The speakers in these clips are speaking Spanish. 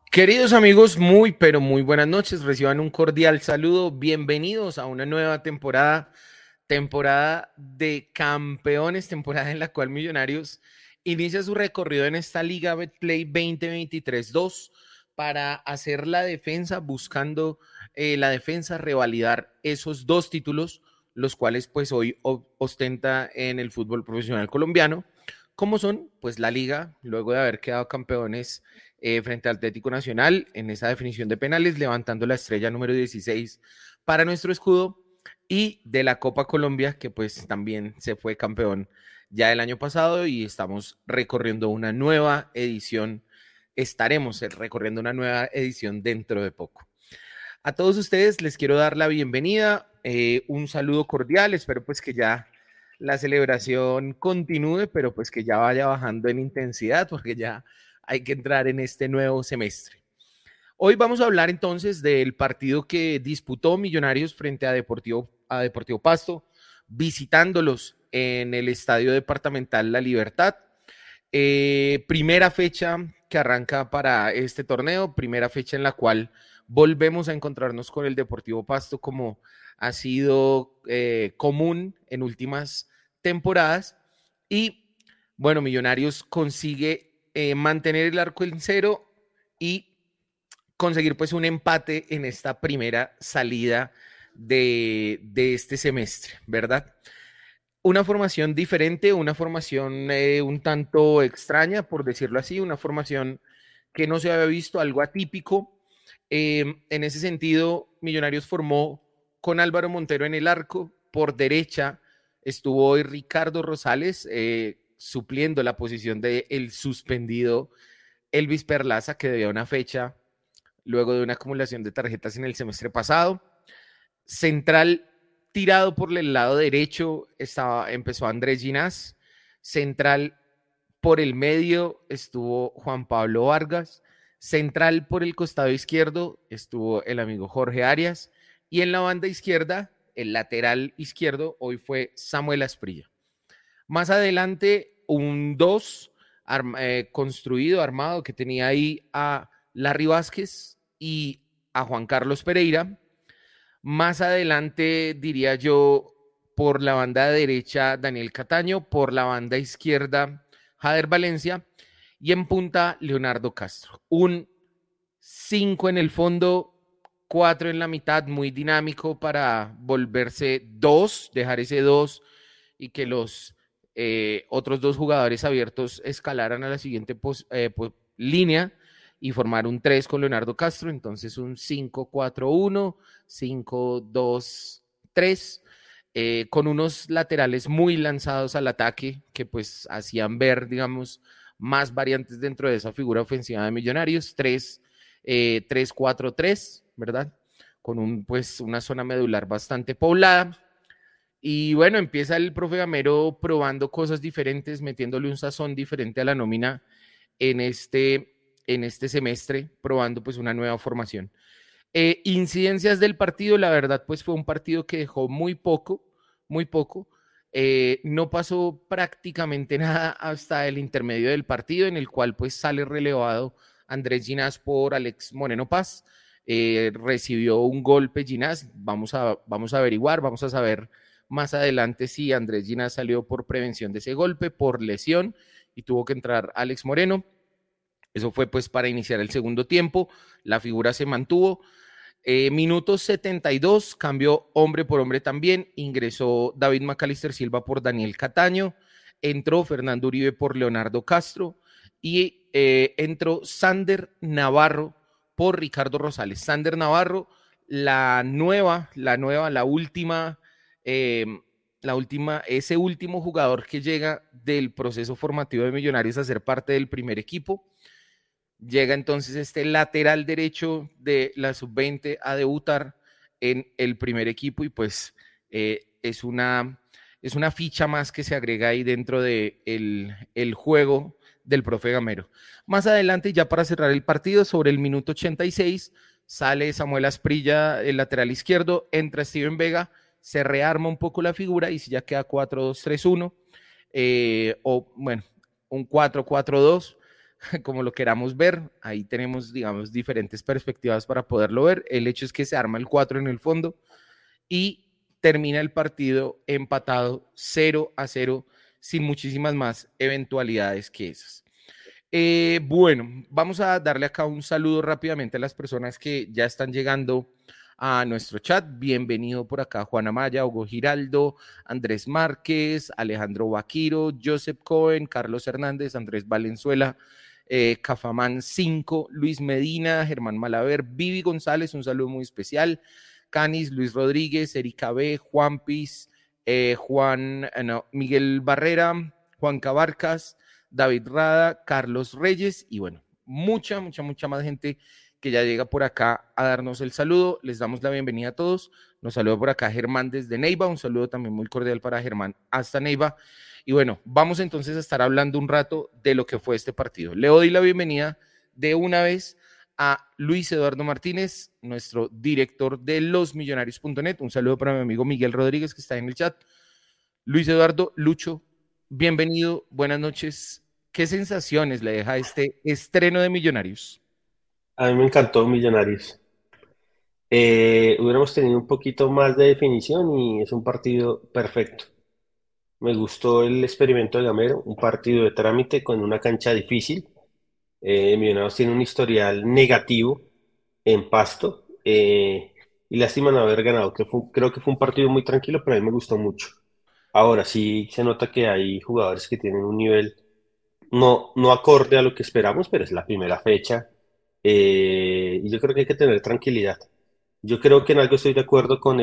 Queridos amigos, muy pero muy buenas noches. Reciban un cordial saludo. Bienvenidos a una nueva temporada de campeones, temporada en la cual Millonarios inicia su recorrido en esta Liga Betplay 2023-2 para hacer la defensa, buscando la defensa, revalidar esos dos títulos, los cuales pues hoy ostenta en el fútbol profesional colombiano, como son pues la Liga, luego de haber quedado campeones frente al Atlético Nacional en esa definición de penales, levantando la estrella número 16 para nuestro escudo, y de la Copa Colombia, que pues también se fue campeón ya el año pasado y estamos recorriendo una nueva edición, estaremos recorriendo una nueva edición dentro de poco. A todos ustedes les quiero dar la bienvenida, un saludo cordial, espero pues que ya la celebración continúe, pero pues que ya vaya bajando en intensidad, porque ya hay que entrar en este nuevo semestre. Hoy vamos a hablar entonces del partido que disputó Millonarios frente a Deportivo Pasto, visitándolos en el Estadio Departamental La Libertad. Primera fecha que arranca para este torneo, primera fecha en la cual volvemos a encontrarnos con el Deportivo Pasto, como ha sido común en últimas temporadas. Y bueno, Millonarios consigue mantener el arco en cero y conseguir pues un empate en esta primera salida de este semestre, ¿verdad? Una formación diferente, una formación un tanto extraña, por decirlo así, una formación que no se había visto, algo atípico. En ese sentido, Millonarios formó con Álvaro Montero en el arco, por derecha estuvo hoy Ricardo Rosales, supliendo la posición de el suspendido Elvis Perlaza, que debía una fecha luego de una acumulación de tarjetas en el semestre pasado. Central tirado por el lado derecho empezó Andrés Ginás. Central por el medio estuvo Juan Pablo Vargas. Central por el costado izquierdo estuvo el amigo Jorge Arias. Y en la banda izquierda, el lateral izquierdo, hoy fue Samuel Asprilla. Más adelante, un 2 construido, armado, que tenía ahí a Larry Vázquez y a Juan Carlos Pereira. Más adelante, diría yo, por la banda derecha, Daniel Cataño, por la banda izquierda, Jader Valencia, y en punta, Leonardo Castro. Un 5 en el fondo, 4 en la mitad, muy dinámico para volverse 2, dejar ese 2 y que los otros dos jugadores abiertos escalaran a la siguiente línea y formar un 3 con Leonardo Castro. Entonces un 5-4-1, 5-2-3, con unos laterales muy lanzados al ataque que pues hacían ver, digamos, más variantes dentro de esa figura ofensiva de Millonarios. 3-4-3, ¿verdad? Con pues una zona medular bastante poblada. Y bueno, empieza el profe Gamero probando cosas diferentes, metiéndole un sazón diferente a la nómina en este semestre, probando pues una nueva formación. Incidencias del partido, la verdad pues fue un partido que dejó muy poco, muy poco. No pasó prácticamente nada hasta el intermedio del partido, en el cual pues sale relevado Andrés Ginás por Alex Moreno Paz. Recibió un golpe Ginás, vamos a averiguar, vamos a saber más adelante si Andrés Ginás salió por prevención de ese golpe, por lesión, y tuvo que entrar Alex Moreno. Eso fue pues para iniciar el segundo tiempo, la figura se mantuvo. Minuto 72, cambió hombre por hombre también, ingresó David Macalister Silva por Daniel Cataño, entró Fernando Uribe por Leonardo Castro y entró Sander Navarro por Ricardo Rosales. Sander Navarro, la última, ese último jugador que llega del proceso formativo de Millonarios a ser parte del primer equipo. Llega entonces este lateral derecho de la sub-20 a debutar en el primer equipo y pues es una ficha más que se agrega ahí dentro de el juego del profe Gamero. Más adelante, ya para cerrar el partido, sobre el minuto 86, sale Samuel Asprilla, el lateral izquierdo, entra Steven Vega, se rearma un poco la figura y si ya queda 4-2-3-1, o bueno, un 4-4-2, como lo queramos ver. Ahí tenemos, digamos, diferentes perspectivas para poderlo ver. El hecho es que se arma el 4 en el fondo y termina el partido empatado 0-0 sin muchísimas más eventualidades que esas. Bueno, vamos a darle acá un saludo rápidamente a las personas que ya están llegando a nuestro chat. Bienvenido por acá Juana Maya, Hugo Giraldo, Andrés Márquez, Alejandro Vaquiro, Joseph Cohen, Carlos Hernández, Andrés Valenzuela, Cafamán 5, Luis Medina, Germán Malaver, Vivi González, un saludo muy especial, Canis, Luis Rodríguez, Erika B, Juan Piz, Miguel Barrera, Juan Cabarcas, David Rada, Carlos Reyes y bueno, mucha más gente que ya llega por acá a darnos el saludo. Les damos la bienvenida a todos. Nos saluda por acá Germán desde Neiva. Un saludo también muy cordial para Germán hasta Neiva. Y bueno, vamos entonces a estar hablando un rato de lo que fue este partido. Le doy la bienvenida de una vez a Luis Eduardo Martínez, nuestro director de losmillonarios.net. Un saludo para mi amigo Miguel Rodríguez que está en el chat. Luis Eduardo, Lucho, bienvenido, buenas noches. ¿Qué sensaciones le deja este estreno de Millonarios? A mí me encantó Millonarios. Hubiéramos tenido un poquito más de definición y es un partido perfecto. Me gustó el experimento de Gamero, un partido de trámite con una cancha difícil. Millonarios tiene un historial negativo en Pasto y lástima no haber ganado. Creo que fue un partido muy tranquilo, pero a mí me gustó mucho. Ahora sí se nota que hay jugadores que tienen un nivel no acorde a lo que esperamos, pero es la primera fecha y yo creo que hay que tener tranquilidad. Yo creo que en algo estoy de acuerdo con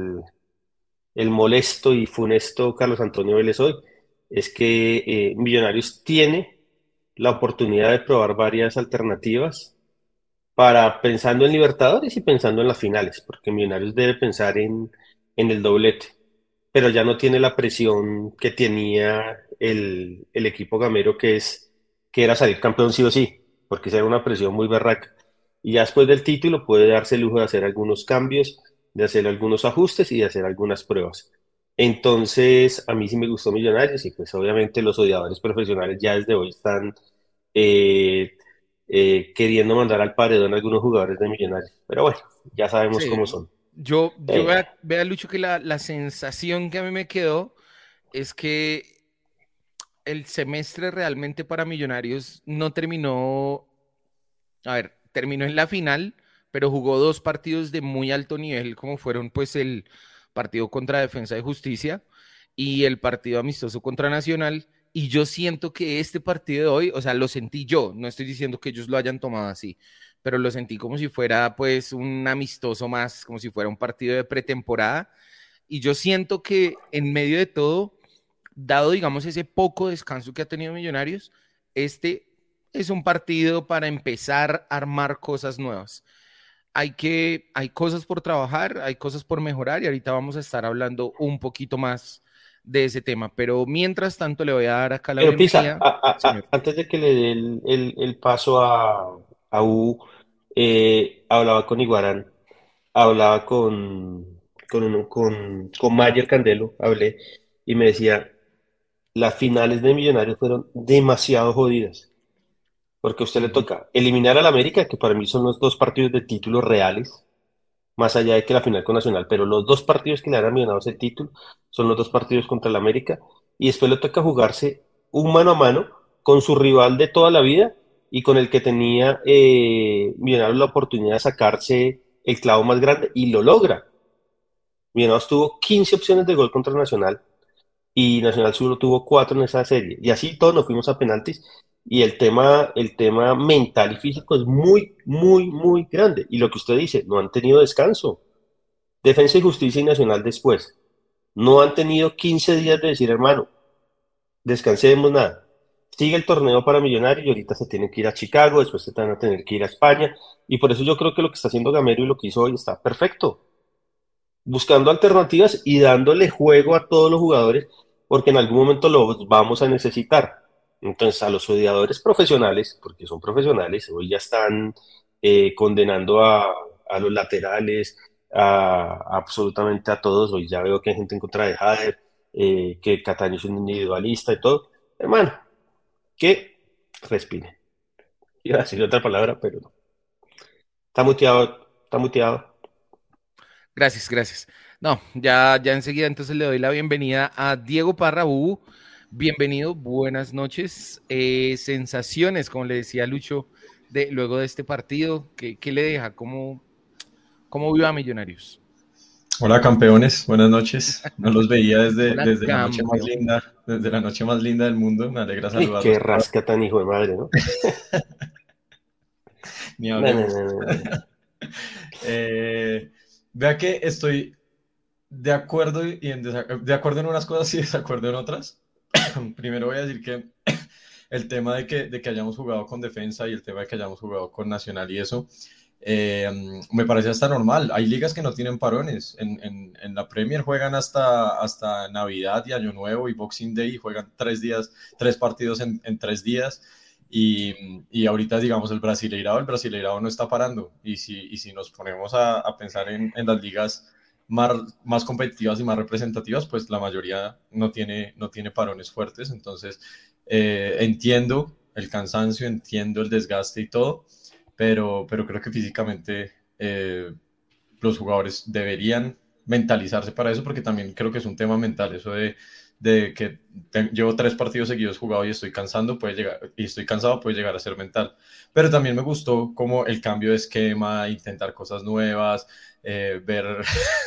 el molesto y funesto Carlos Antonio Vélez hoy, es que Millonarios tiene la oportunidad de probar varias alternativas para pensando en Libertadores y pensando en las finales, porque Millonarios debe pensar en el doblete, pero ya no tiene la presión que tenía el equipo gamero que era salir campeón sí o sí, porque esa era una presión muy berraca. Y ya después del título puede darse el lujo de hacer algunos cambios, de hacer algunos ajustes y de hacer algunas pruebas. Entonces, a mí sí me gustó Millonarios y pues obviamente los odiadores profesionales ya desde hoy están eh, queriendo mandar al paredón a algunos jugadores de Millonarios. Pero bueno, ya sabemos cómo Sí, son. yo Eh, vea, Lucho, que la sensación que a mí me quedó es que el semestre realmente para Millonarios no terminó, a ver, terminó en la final, pero jugó dos partidos de muy alto nivel, como fueron pues el partido contra Defensa de Justicia y el partido amistoso contra Nacional. Y yo siento que este partido de hoy, o sea, lo sentí yo, no estoy diciendo que ellos lo hayan tomado así, pero lo sentí como si fuera pues un amistoso más, como si fuera un partido de pretemporada. Y yo siento que en medio de todo, dado digamos ese poco descanso que ha tenido Millonarios, este es un partido para empezar a armar cosas nuevas. Hay cosas por trabajar, hay cosas por mejorar y ahorita vamos a estar hablando un poquito más de ese tema. Pero mientras tanto le voy a dar acá la pero Pisa, bienvenida, señor. antes de que le dé el paso a U, hablaba con Iguarán, hablaba con Mayer Candelo, hablé, y me decía, las finales de Millonarios fueron demasiado jodidas, porque a usted le Ujú. toca eliminar al América, que para mí son los dos partidos de títulos reales, más allá de que la final con Nacional, pero los dos partidos que le han ganado ese título son los dos partidos contra el América y después le toca jugarse un mano a mano con su rival de toda la vida y con el que tenía Millonarios la oportunidad de sacarse el clavo más grande y lo logra. Millonarios tuvo 15 opciones de gol contra Nacional y Nacional solo tuvo 4 en esa serie y así todos nos fuimos a penaltis y el tema mental y físico es muy grande y lo que usted dice, no han tenido descanso. Defensa y Justicia y Nacional después. No han tenido 15 días de decir, hermano, descansemos nada. Sigue el torneo para Millonarios y ahorita se tienen que ir a Chicago, después se van a tener que ir a España. Y por eso yo creo que lo que está haciendo Gamero y lo que hizo hoy está perfecto. Buscando alternativas y dándole juego a todos los jugadores, porque en algún momento los vamos a necesitar. Entonces, a los odiadores profesionales, porque son profesionales, hoy ya están condenando a los laterales, absolutamente a todos. Hoy ya veo que hay gente en contra de Jader, que Cataño es un individualista y todo. Hermano, que respire. Iba a decir otra palabra, pero no. Está muteado, está muteado. Gracias, gracias. No, ya enseguida entonces le doy la bienvenida a Diego Parra Bubu. Bienvenido, buenas noches. Sensaciones, como le decía Lucho, luego de este partido, ¿qué le deja? ¿Cómo vio a Millonarios? Hola campeones, buenas noches. No los veía Hola, desde la noche más campeón. linda, desde la noche más linda del mundo. Me alegra Uy, saludarlos qué a todos. rasca tan hijo de madre, ¿no? Ni No, no, hablemos. no, no, no. Eh, Vea que estoy de acuerdo de acuerdo en unas cosas y desacuerdo en otras. Primero voy a decir que el tema de que hayamos jugado con defensa y el tema de que hayamos jugado con Nacional y eso, eh, me parece hasta normal. Hay ligas que no tienen parones. En la Premier juegan hasta Navidad y Año Nuevo y Boxing Day y juegan 3 días, 3 partidos en 3 días. Y ahorita, digamos, el Brasileirao no está parando. Y si nos ponemos a pensar en las ligas más competitivas y más representativas, pues la mayoría no tiene parones fuertes. Entonces, entiendo el cansancio, entiendo el desgaste y todo, pero creo que físicamente los jugadores deberían mentalizarse para eso, porque también creo que es un tema mental, eso de que llevo 3 partidos seguidos jugado y estoy cansado, puede llegar a ser mental. Pero también me gustó como el cambio de esquema, intentar cosas nuevas, ver,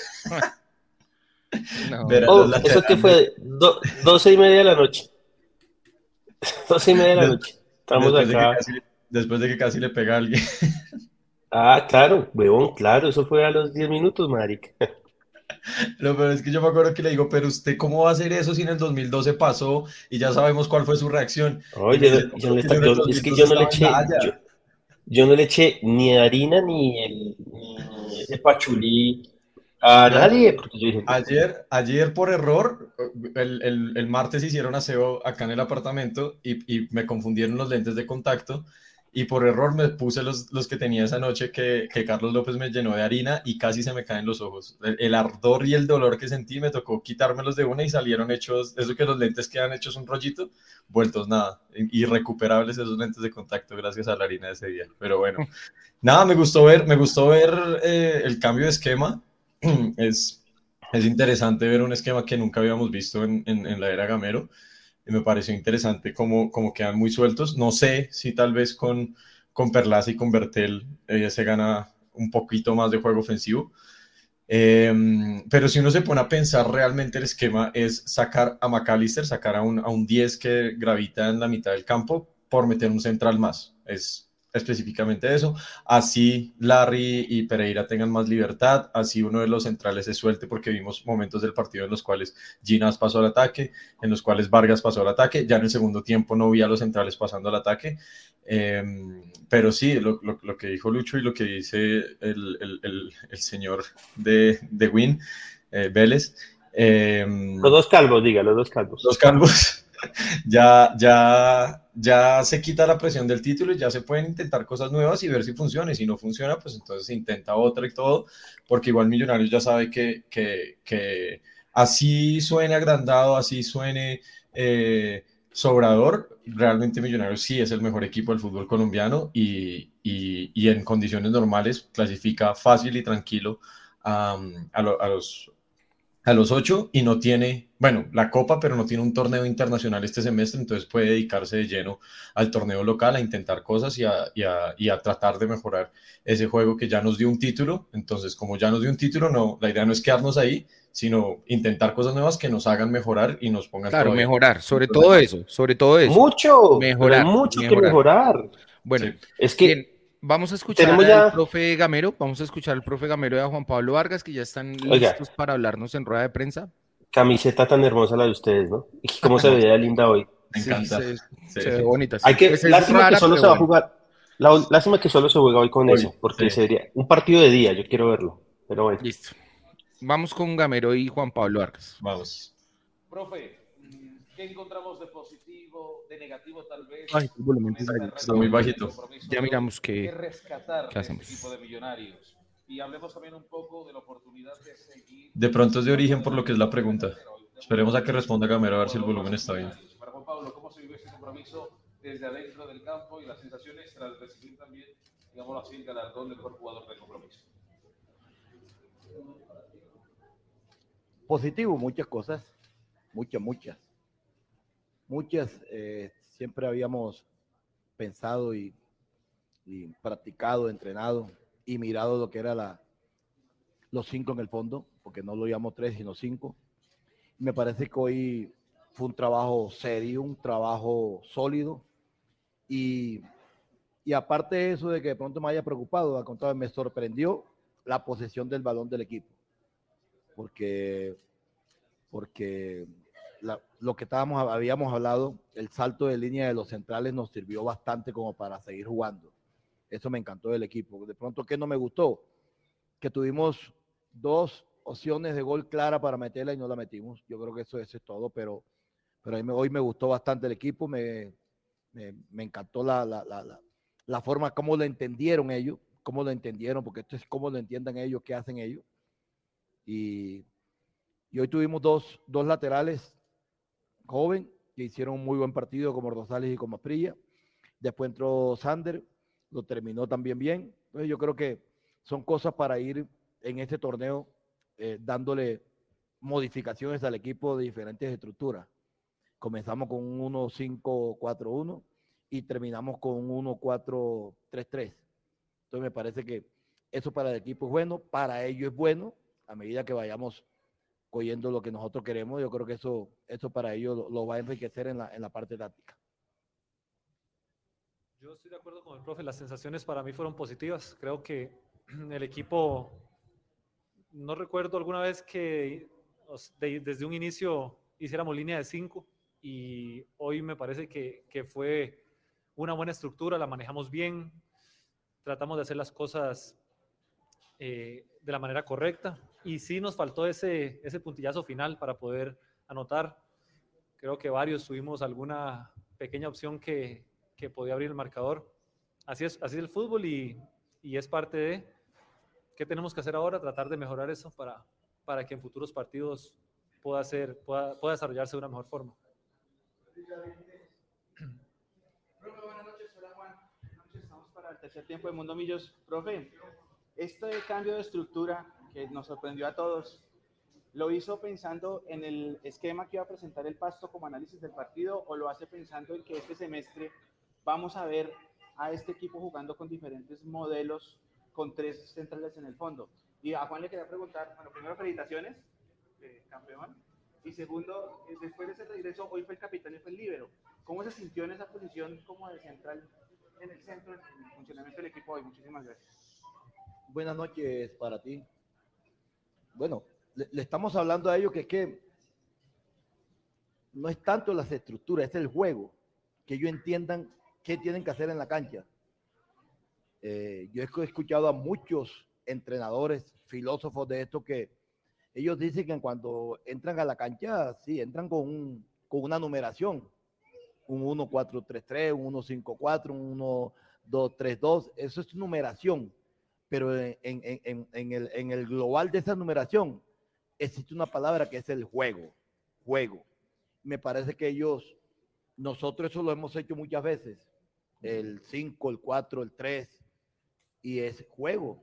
No, ver a no, los Oh, ¿eso qué laterales. fue? 12:30 de la noche. 12:30 de la Des- noche. Estamos después de que acá. casi, después de que casi le pega a alguien. Ah, claro, huevón, claro, eso fue a los 10 minutos, marica. Lo peor es que yo me acuerdo que le digo, pero usted, ¿cómo va a hacer eso si en el 2012 pasó y ya sabemos cuál fue su reacción? Oh, Y me dice, no, yo pero no le que yo está- en el es que 2012 yo no le estaba en La eché, Haya. yo no le eché ni harina ni ese pachulí a Yo nadie, porque yo dije, ayer por error, el martes hicieron aseo acá en el apartamento y me confundieron los lentes de contacto y por error me puse los que tenía esa noche que Carlos López me llenó de harina y casi se me caen los ojos. El ardor y el dolor que sentí me tocó quitármelos de una y salieron hechos, eso que los lentes quedan hechos un rollito, vueltos nada, irrecuperables esos lentes de contacto gracias a la harina de ese día. Pero bueno, nada, me gustó ver el cambio de esquema. Es, es interesante ver un esquema que nunca habíamos visto en la era Gamero. Y me pareció interesante cómo quedan muy sueltos. No sé si tal vez con Perlaza y con Bertel se gana un poquito más de juego ofensivo. Pero si uno se pone a pensar realmente el esquema es sacar a McAllister, sacar a un 10 que gravita en la mitad del campo por meter un central más. Es específicamente eso. Así Larry y Pereira tengan más libertad, así uno de los centrales se suelte porque vimos momentos del partido en los cuales Ginás pasó al ataque, en los cuales Vargas pasó al ataque. Ya en el segundo tiempo no vi a los centrales pasando al ataque. Eh, pero sí, lo que dijo Lucho y lo que dice el señor de Win, Vélez, los dos calvos, diga, los dos calvos. los calvos, ya se quita la presión del título y ya se pueden intentar cosas nuevas y ver si funciona. Y si no funciona, pues entonces se intenta otra y todo, porque igual Millonarios ya sabe que así suene agrandado, así suene sobrador, realmente Millonarios sí es el mejor equipo del fútbol colombiano y en condiciones normales clasifica fácil y tranquilo a los 8 y no tiene, bueno, la Copa, pero no tiene un torneo internacional este semestre, entonces puede dedicarse de lleno al torneo local, a intentar cosas y a tratar de mejorar ese juego que ya nos dio un título. Entonces, como ya nos dio un título, no, la idea no es quedarnos ahí, sino intentar cosas nuevas que nos hagan mejorar y nos pongan claro, todavía mejorar, más. sobre todo eso, mucho, pero hay mejorar, mucho que mejorar. mejorar. Bueno, Sí. Es bien, que vamos a escuchar tenemos al ya, profe Gamero, vamos a escuchar al profe Gamero y a Juan Pablo Vargas, que ya están oiga, listos para hablarnos en rueda de prensa. camiseta tan hermosa la de ustedes, ¿no? Y cómo se veía linda hoy. Me Sí, encanta. Sí. se ve bonita, sí. Pues es Lástima que rara, solo pero se va a bueno. jugar, lástima que solo se juega hoy con Hoy, eso, porque sí. sería un partido de día, yo quiero verlo, pero bueno. Listo. Vamos con Gamero y Juan Pablo Vargas. Vamos. Profe, ¿qué encontramos de positivo, de negativo tal vez Ay, el volumen con es este ahí, Está arranque muy perdón. del bajito. compromiso Ya de hoy? miramos ¿Qué qué rescatar de este equipo hacemos. de Millonarios? Y hablemos también un poco de la oportunidad de seguir De pronto es de jugando origen de por lo que es manera la diferente en la pregunta. cantera. Hoy tenemos Esperemos a que un responda Gamero a ver si el jugador más volumen en está bien. Millonarios. Para Juan Pablo, ¿cómo se vive este compromiso desde adentro del campo y las sensaciones tras recibir también, digámoslo así, el galardón del mejor jugador del compromiso. Positivo, muchas cosas, muchas. Siempre habíamos pensado y practicado, entrenado y mirado lo que era los 5 en el fondo, porque no lo llamamos 3, sino 5. Me parece que hoy fue un trabajo serio, un trabajo sólido y aparte de eso de que de pronto me haya preocupado, al contrario, me sorprendió la posesión del balón del equipo, porque lo que habíamos hablado, el salto de línea de los centrales nos sirvió bastante como para seguir jugando. Eso me encantó del equipo. De pronto, ¿qué no me gustó? Que tuvimos 2 opciones de gol clara para meterla y no la metimos. Yo creo que eso es todo, pero hoy me gustó bastante el equipo, me encantó la forma como lo entendieron ellos, cómo lo entendieron, porque esto es cómo lo entiendan ellos, qué hacen ellos. Y hoy tuvimos dos laterales joven que hicieron un muy buen partido, como Rosales y como Asprilla. Después entró Sander, lo terminó también bien. Entonces yo creo que son cosas para ir en este torneo dándole modificaciones al equipo de diferentes estructuras. Comenzamos con un 1-5-4-1 y terminamos con un 1-4-3-3. Entonces me parece que eso para el equipo es bueno, para ellos es bueno, a medida que vayamos cogiendo lo que nosotros queremos. Yo creo que eso para ellos lo va a enriquecer en la parte táctica. Yo estoy de acuerdo con el profe, las sensaciones para mí fueron positivas. Creo que el equipo, no recuerdo alguna vez que desde un inicio hiciéramos línea de 5 y hoy me parece que fue una buena estructura, la manejamos bien, tratamos de hacer las cosas de la manera correcta y sí nos faltó ese puntillazo final para poder anotar. Creo que varios tuvimos alguna pequeña opción que podía abrir el marcador. Así es el fútbol y es parte de qué tenemos que hacer ahora, tratar de mejorar eso para que en futuros partidos pueda desarrollarse de una mejor forma. Profe, buenas noches, hola Juan. Buenas noches, estamos para el tercer tiempo de Mundo Millos. Profe, este cambio de estructura que nos sorprendió a todos, ¿lo hizo pensando en el esquema que iba a presentar el Pasto como análisis del partido o lo hace pensando en que este semestre vamos a ver a este equipo jugando con diferentes modelos, con 3 centrales en el fondo? Y a Juan le quería preguntar, bueno, primero felicitaciones, campeón, y segundo, después de ese regreso, hoy fue el capitán y fue el líbero. ¿Cómo se sintió en esa posición como de central en el centro, en el funcionamiento del equipo hoy? Muchísimas gracias. Buenas noches para ti. Bueno, le estamos hablando a ellos que es que no es tanto las estructuras, es el juego, que ellos entiendan qué tienen que hacer en la cancha. Yo he escuchado a muchos entrenadores, filósofos de esto, que ellos dicen que cuando entran a la cancha, sí, entran con una numeración, un 1-4-3-3, un 1-5-4, un 1-2-3-2, eso es numeración, pero en el global de esa numeración existe una palabra que es el juego. Me parece que nosotros eso lo hemos hecho muchas veces, el 5, el 4, el 3, y es juego.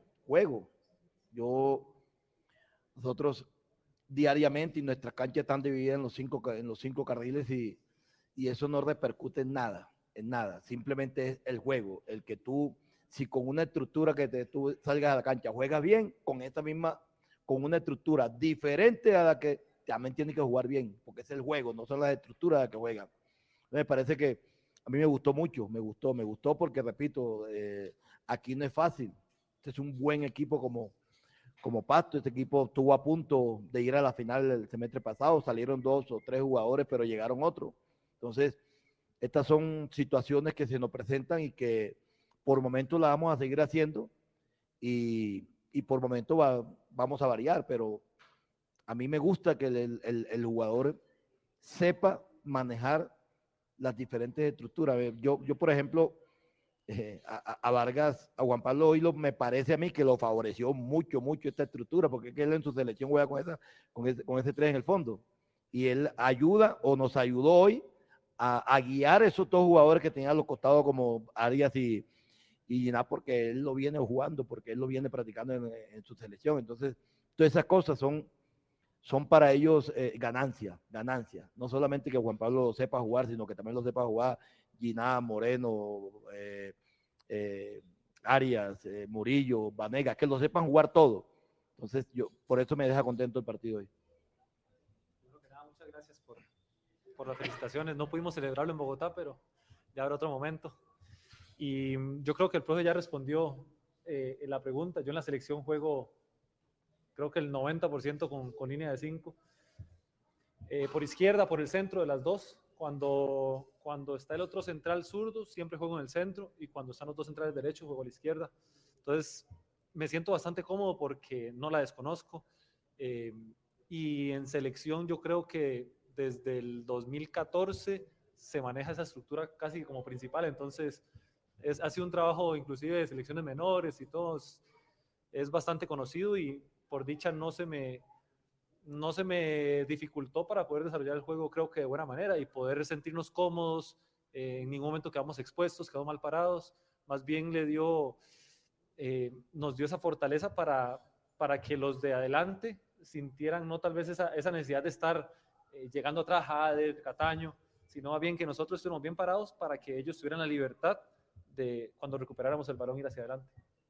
Nosotros diariamente, y nuestras canchas están divididas en los cinco carriles y eso no repercute en nada, simplemente es el juego, el que tú, si con una estructura tú salgas a la cancha, juegas bien, con una estructura diferente a la que también tienes que jugar bien, porque es el juego, no son las estructuras las que juegan. Me parece que a mí me gustó mucho, me gustó porque, repito, aquí no es fácil. Este es un buen equipo como Pasto. Este equipo estuvo a punto de ir a la final el semestre pasado, salieron 2 o 3 jugadores, pero llegaron otros. Entonces, estas son situaciones que se nos presentan y que por momento las vamos a seguir haciendo y por momento vamos a variar, pero a mí me gusta que el jugador sepa manejar las diferentes estructuras. Yo por ejemplo, a Vargas, a Juan Pablo hoy me parece a mí que lo favoreció mucho esta estructura, porque es que él en su selección juega con ese 3 en el fondo, y él ayuda o nos ayudó hoy a guiar esos dos jugadores que tenían a los costados como Arias y Gina, porque él lo viene jugando, porque él lo viene practicando en su selección. Entonces, todas esas cosas son para ellos ganancia. No solamente que Juan Pablo sepa jugar, sino que también lo sepa jugar Gina, Moreno, Arias, Murillo, Vanega, que lo sepan jugar todo. Entonces, por eso me deja contento el partido hoy. Muchas gracias por las felicitaciones. No pudimos celebrarlo en Bogotá, pero ya habrá otro momento. Y yo creo que el profe ya respondió en la pregunta. Yo en la selección juego, creo que el 90% con línea de 5. Por izquierda, por el centro de las dos. Cuando está el otro central zurdo, siempre juego en el centro. Y cuando están los dos centrales derechos, juego a la izquierda. Entonces, me siento bastante cómodo porque no la desconozco. Y en selección yo creo que desde el 2014 se maneja esa estructura casi como principal. Entonces, ha sido un trabajo inclusive de selecciones menores y todos. Es bastante conocido y por dicha no se me dificultó para poder desarrollar el juego, creo que de buena manera y poder sentirnos cómodos. En ningún momento quedamos expuestos, quedamos mal parados. Más bien nos dio esa fortaleza para que los de adelante sintieran no tal vez esa necesidad de estar llegando atrás de Cataño, sino más bien que nosotros estuviéramos bien parados para que ellos tuvieran la libertad de cuando recuperáramos el balón ir hacia adelante.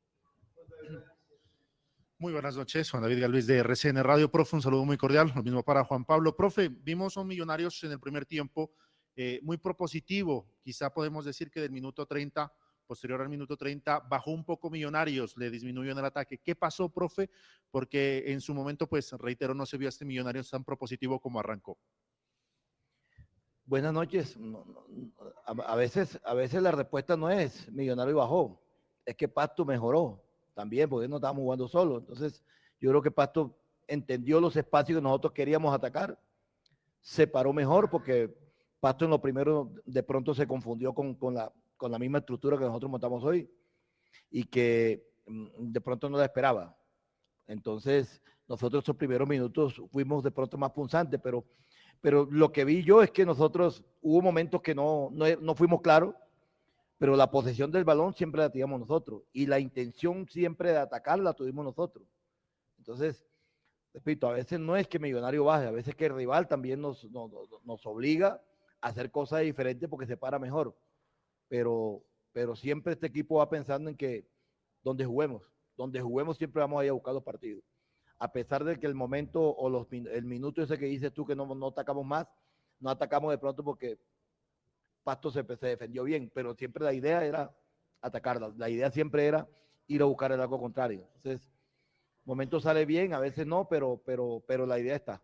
Muy buenas noches, Juan David Galvez de RCN Radio. Profe, un saludo muy cordial, lo mismo para Juan Pablo. Profe, vimos a un Millonarios en el primer tiempo muy propositivo, quizá podemos decir que del minuto 30, posterior al minuto 30, bajó un poco Millonarios, le disminuyó en el ataque. ¿Qué pasó, profe? Porque en su momento, pues reitero, no se vio a este Millonarios tan propositivo como arrancó. Buenas noches. A veces la respuesta no es Millonario bajó, es que Pasto mejoró también, porque no estábamos jugando solo. Entonces, yo creo que Pasto entendió los espacios que nosotros queríamos atacar, se paró mejor, porque Pasto en lo primero de pronto se confundió con la misma estructura que nosotros montamos hoy y que de pronto no la esperaba. Entonces, nosotros esos primeros minutos fuimos de pronto más punzantes, pero lo que vi yo es que nosotros hubo momentos que no fuimos claros, pero la posesión del balón siempre la teníamos nosotros y la intención siempre de atacar la tuvimos nosotros. Entonces, repito, a veces no es que Millonario baje, a veces que el rival también nos obliga a hacer cosas diferentes porque se para mejor. Pero siempre este equipo va pensando en que donde juguemos siempre vamos a ir a buscar los partidos. A pesar de que el momento o el minuto ese que dices tú que no atacamos más, no atacamos de pronto porque Pasto se defendió bien, pero siempre la idea era atacarla. La idea siempre era ir a buscar el arco contrario. Entonces, momento sale bien, a veces no, pero la idea está.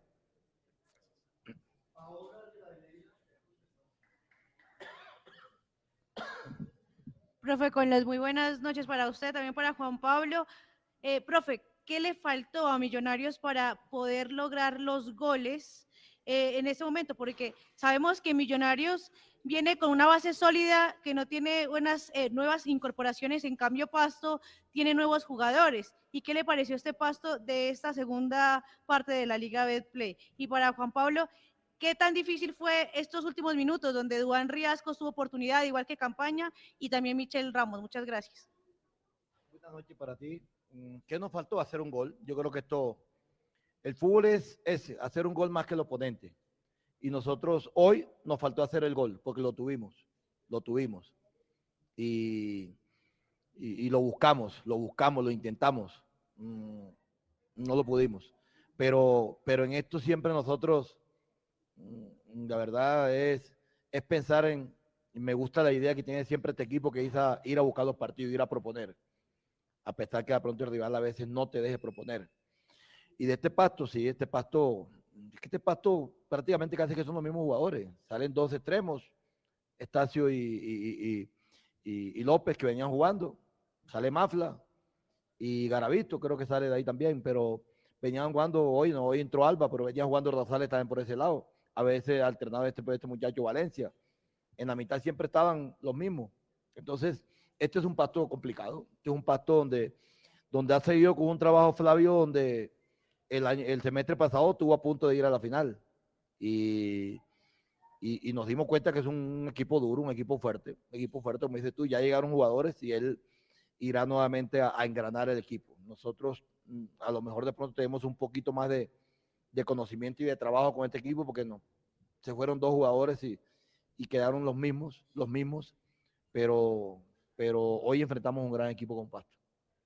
Profe Conlos, muy buenas noches para usted, también para Juan Pablo. Profe, ¿qué le faltó a Millonarios para poder lograr los goles en este momento? Porque sabemos que Millonarios viene con una base sólida, que no tiene buenas nuevas incorporaciones, en cambio Pasto tiene nuevos jugadores. ¿Y qué le pareció este Pasto de esta segunda parte de la Liga Betplay? Y para Juan Pablo, ¿qué tan difícil fue estos últimos minutos donde Duván Riascos tuvo oportunidad, igual que Campaña, y también Michel Ramos? Muchas gracias. Buenas noches para ti. ¿Qué nos faltó? Hacer un gol. Yo creo que el fútbol es hacer un gol más que el oponente. Y nosotros hoy nos faltó hacer el gol, porque lo tuvimos. Y lo buscamos, lo intentamos. No lo pudimos. Pero en esto siempre nosotros, la verdad es pensar me gusta la idea que tiene siempre este equipo, que es ir a buscar los partidos, ir a proponer. A pesar que de pronto el rival a veces no te deje proponer. Y de este Pasto, sí, es que este Pasto prácticamente casi que son los mismos jugadores. Salen dos extremos, Estacio y López, que venían jugando. Sale Mafla y Garavito, creo que sale de ahí también, pero venían jugando hoy entró Alba, pero venían jugando Rosales también por ese lado. A veces alternaba este muchacho Valencia. En la mitad siempre estaban los mismos. Entonces, este es un Pasto complicado. Este es un Pasto donde ha seguido con un trabajo Flavio, donde el semestre pasado estuvo a punto de ir a la final. Y y nos dimos cuenta que es un equipo duro, un equipo fuerte, como dices tú, ya llegaron jugadores y él irá nuevamente a engranar el equipo. Nosotros a lo mejor de pronto tenemos un poquito más de conocimiento y de trabajo con este equipo porque no, se fueron 2 jugadores y quedaron los mismos, pero hoy enfrentamos un gran equipo con Pasto.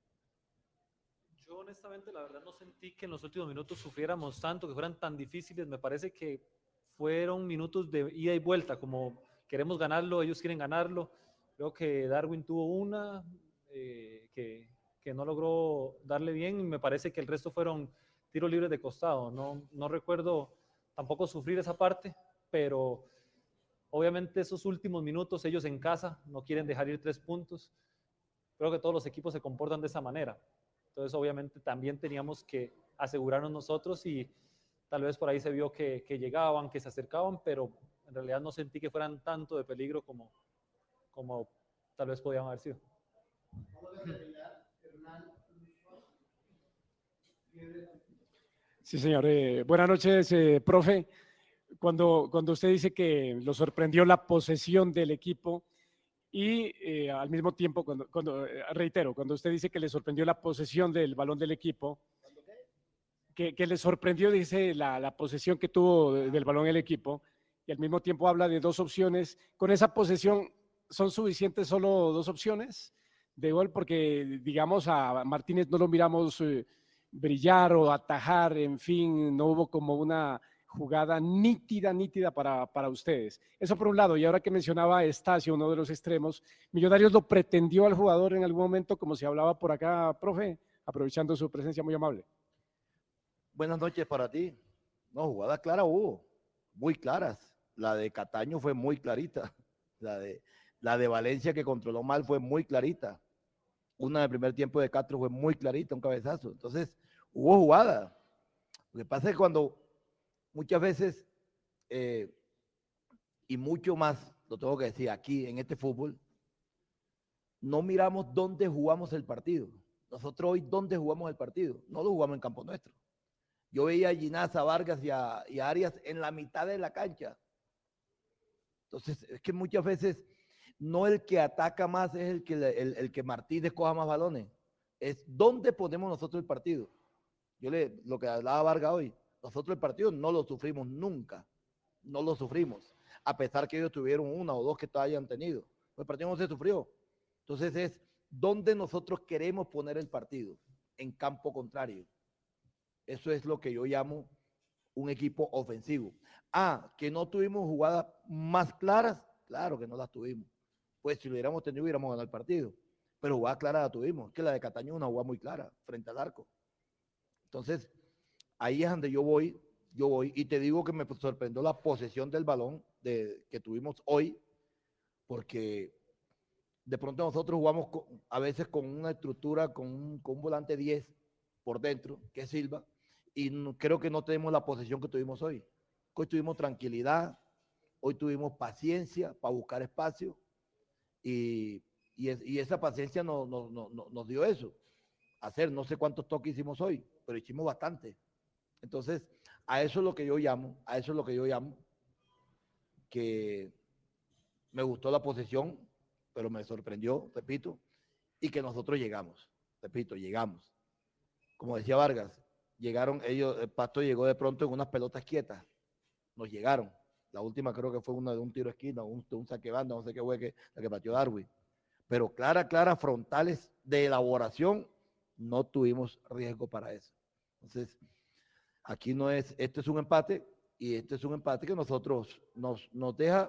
Yo honestamente la verdad no sentí que en los últimos minutos sufriéramos tanto, que fueran tan difíciles. Me parece que fueron minutos de ida y vuelta, como queremos ganarlo, ellos quieren ganarlo. Creo que Darwin tuvo una que no logró darle bien, y me parece que el resto fueron tiros libres de costado. No recuerdo tampoco sufrir esa parte, pero obviamente esos últimos minutos, ellos en casa no quieren dejar ir 3 puntos. Creo que todos los equipos se comportan de esa manera. Entonces, obviamente, también teníamos que asegurarnos nosotros, y tal vez por ahí se vio que llegaban, que se acercaban, pero en realidad no sentí que fueran tanto de peligro como tal vez podían haber sido. Sí, señor. Buenas noches, profe. Cuando usted dice que lo sorprendió la posesión del equipo y al mismo tiempo, reitero, cuando usted dice que le sorprendió la posesión del balón del equipo, que le sorprendió, dice, la posesión que tuvo del balón el equipo, y al mismo tiempo habla de 2 opciones. Con esa posesión, ¿son suficientes solo 2 opciones de gol? Porque, digamos, a Martínez no lo miramos brillar o atajar, en fin, no hubo como una jugada nítida para ustedes. Eso por un lado. Y ahora que mencionaba a Estacio, uno de los extremos, Millonarios lo pretendió al jugador en algún momento, como se hablaba por acá, profe, aprovechando su presencia muy amable. Buenas noches para ti. No, jugadas claras hubo, muy claras. La de Cataño fue muy clarita. La de Valencia, que controló mal, fue muy clarita. Una del primer tiempo de Castro fue muy clarita, un cabezazo. Entonces, hubo jugada. Lo que pasa es que cuando muchas veces, y mucho más, lo tengo que decir, aquí en este fútbol, no miramos dónde jugamos el partido. Nosotros hoy, ¿dónde jugamos el partido? No lo jugamos en campo nuestro. Yo veía a Ginás, a Vargas y a Arias en la mitad de la cancha. Entonces, es que muchas veces no el que ataca más es el que Martínez coja más balones. Es dónde ponemos nosotros el partido. Lo que hablaba Vargas hoy, nosotros el partido no lo sufrimos nunca. No lo sufrimos. A pesar que ellos tuvieron 1 o 2 que todavía hayan tenido. El partido no se sufrió. Entonces es dónde nosotros queremos poner el partido. En campo contrario. Eso es lo que yo llamo un equipo ofensivo. Que no tuvimos jugadas más claras, claro que no las tuvimos. Pues si lo hubiéramos tenido, hubiéramos ganado el partido. Pero jugadas claras la tuvimos. Que la de Cataño es una jugada muy clara, frente al arco. Entonces, ahí es donde yo voy, y te digo que me sorprendió la posesión del balón que tuvimos hoy, porque de pronto nosotros jugamos a veces con una estructura, con un volante 10 por dentro, que es Silva, y creo que no tenemos la posesión que tuvimos hoy. Hoy tuvimos tranquilidad, hoy tuvimos paciencia para buscar espacio, y esa paciencia nos dio eso. Hacer no sé cuántos toques hicimos hoy, pero hicimos bastante. Entonces, a eso es lo que yo llamo, que me gustó la posesión, pero me sorprendió, repito, y que nosotros llegamos, llegamos. Como decía Vargas, llegaron ellos, el Pasto llegó de pronto en unas pelotas quietas, nos llegaron. La última creo que fue una de un tiro de esquina, un saque banda, no sé qué fue la que pateó Darwin. Pero clara, frontales de elaboración, no tuvimos riesgo para eso. Entonces, aquí no es, este es un empate, y este es un empate que nosotros nos deja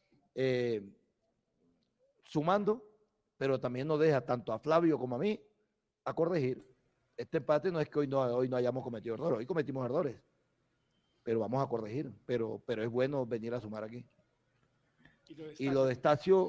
sumando, pero también nos deja tanto a Flavio como a mí a corregir. Este empate no es que hoy no hayamos cometido errores, hoy cometimos errores, pero vamos a corregir, pero es bueno venir a sumar aquí. Y lo de Estacio,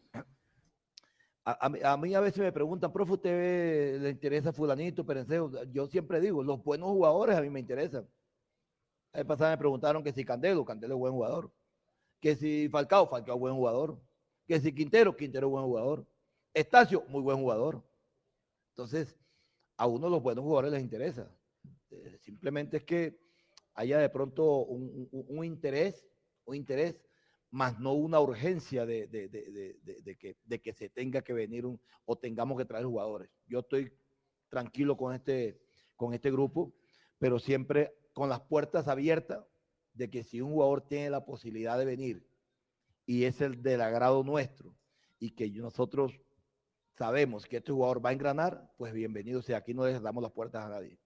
a mí a veces me preguntan, profe, ¿usted le interesa fulanito, perenceo? Yo siempre digo, los buenos jugadores a mí me interesan. La vez pasada me preguntaron que si Candelo es buen jugador, que si Falcao es buen jugador, que si Quintero es buen jugador, Estacio, muy buen jugador. Entonces, a uno los buenos jugadores les interesa. Simplemente es que haya de pronto un interés más no una urgencia de que se tenga que venir o tengamos que traer jugadores. Yo estoy tranquilo con este grupo, pero siempre con las puertas abiertas de que si un jugador tiene la posibilidad de venir y es el del agrado nuestro y que nosotros sabemos que este jugador va a engranar, pues bienvenido sea. Aquí no les damos las puertas a nadie.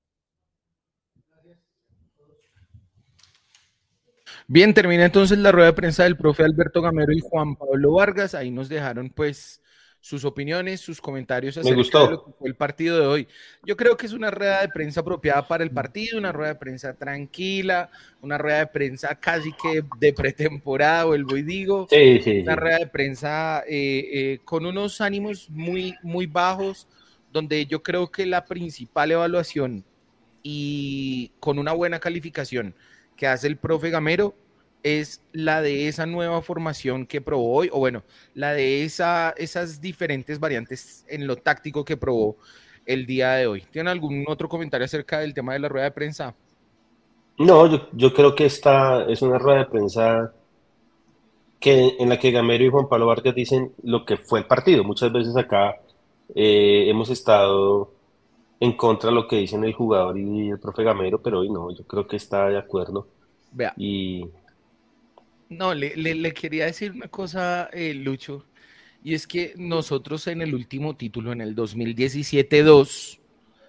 Bien, termina entonces la rueda de prensa del profe Alberto Gamero y Juan Pablo Vargas. Ahí nos dejaron pues sus opiniones, sus comentarios acerca de lo que fue el partido de hoy. Yo creo que es una rueda de prensa apropiada para el partido, una rueda de prensa tranquila, una rueda de prensa casi que de pretemporada, vuelvo y digo. Una rueda de prensa con unos ánimos muy, muy bajos, donde yo creo que la principal evaluación y con una buena calificación que hace el profe Gamero es la de esa nueva formación que probó hoy, o bueno, la de esas diferentes variantes en lo táctico que probó el día de hoy. ¿Tienen algún otro comentario acerca del tema de la rueda de prensa? No, yo creo que esta es una rueda de prensa en la que Gamero y Juan Pablo Vargas dicen lo que fue el partido. Muchas veces acá hemos estado en contra de lo que dicen el jugador y el profe Gamero, pero hoy no, yo creo que está de acuerdo. Vea. Y no, le quería decir una cosa, Lucho, y es que nosotros en el último título, en el 2017-2,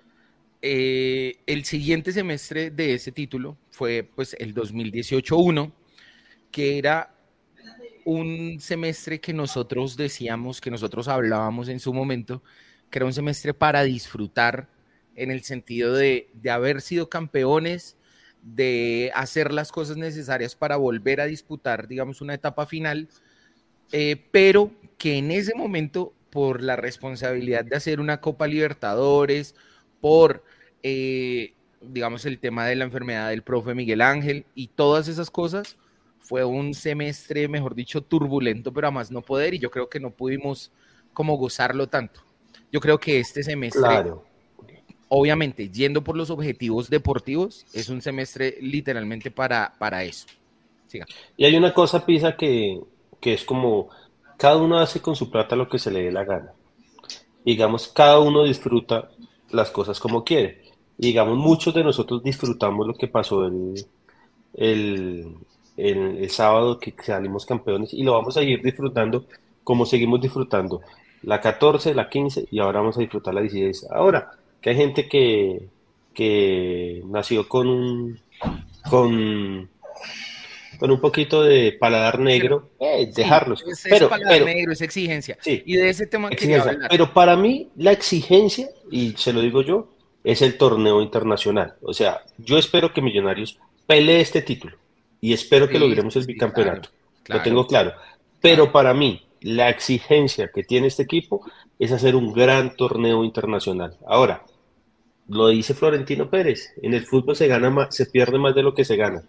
el siguiente semestre de ese título fue pues el 2018-1, que era un semestre que nosotros decíamos, que nosotros hablábamos en su momento, que era un semestre para disfrutar, en el sentido de haber sido campeones, de hacer las cosas necesarias para volver a disputar, digamos, una etapa final, pero que en ese momento, por la responsabilidad de hacer una Copa Libertadores, por, digamos, el tema de la enfermedad del profe Miguel Ángel y todas esas cosas, fue un semestre, mejor dicho, turbulento, pero a más no poder, y yo creo que no pudimos como gozarlo tanto. Yo creo que este semestre... Claro. Obviamente, yendo por los objetivos deportivos, es un semestre literalmente para eso. Siga. Y hay una cosa, Pisa, que es como, cada uno hace con su plata lo que se le dé la gana. Digamos, cada uno disfruta las cosas como quiere. Y digamos, muchos de nosotros disfrutamos lo que pasó el sábado, que salimos campeones, y lo vamos a seguir disfrutando como seguimos disfrutando la 14, la 15, y ahora vamos a disfrutar la 16. Ahora, que hay gente que nació con un poquito de paladar negro, dejarlos. Sí, es paladar negro, es exigencia. Sí, y de ese tema quería hablar. Pero para mí la exigencia, y se lo digo yo, es el torneo internacional. O sea, yo espero que Millonarios pelee este título y espero que logremos el bicampeonato. Claro, lo tengo claro. Pero para mí la exigencia que tiene este equipo es hacer un gran torneo internacional. Ahora, lo dice Florentino Pérez, en el fútbol se pierde más de lo que se gana.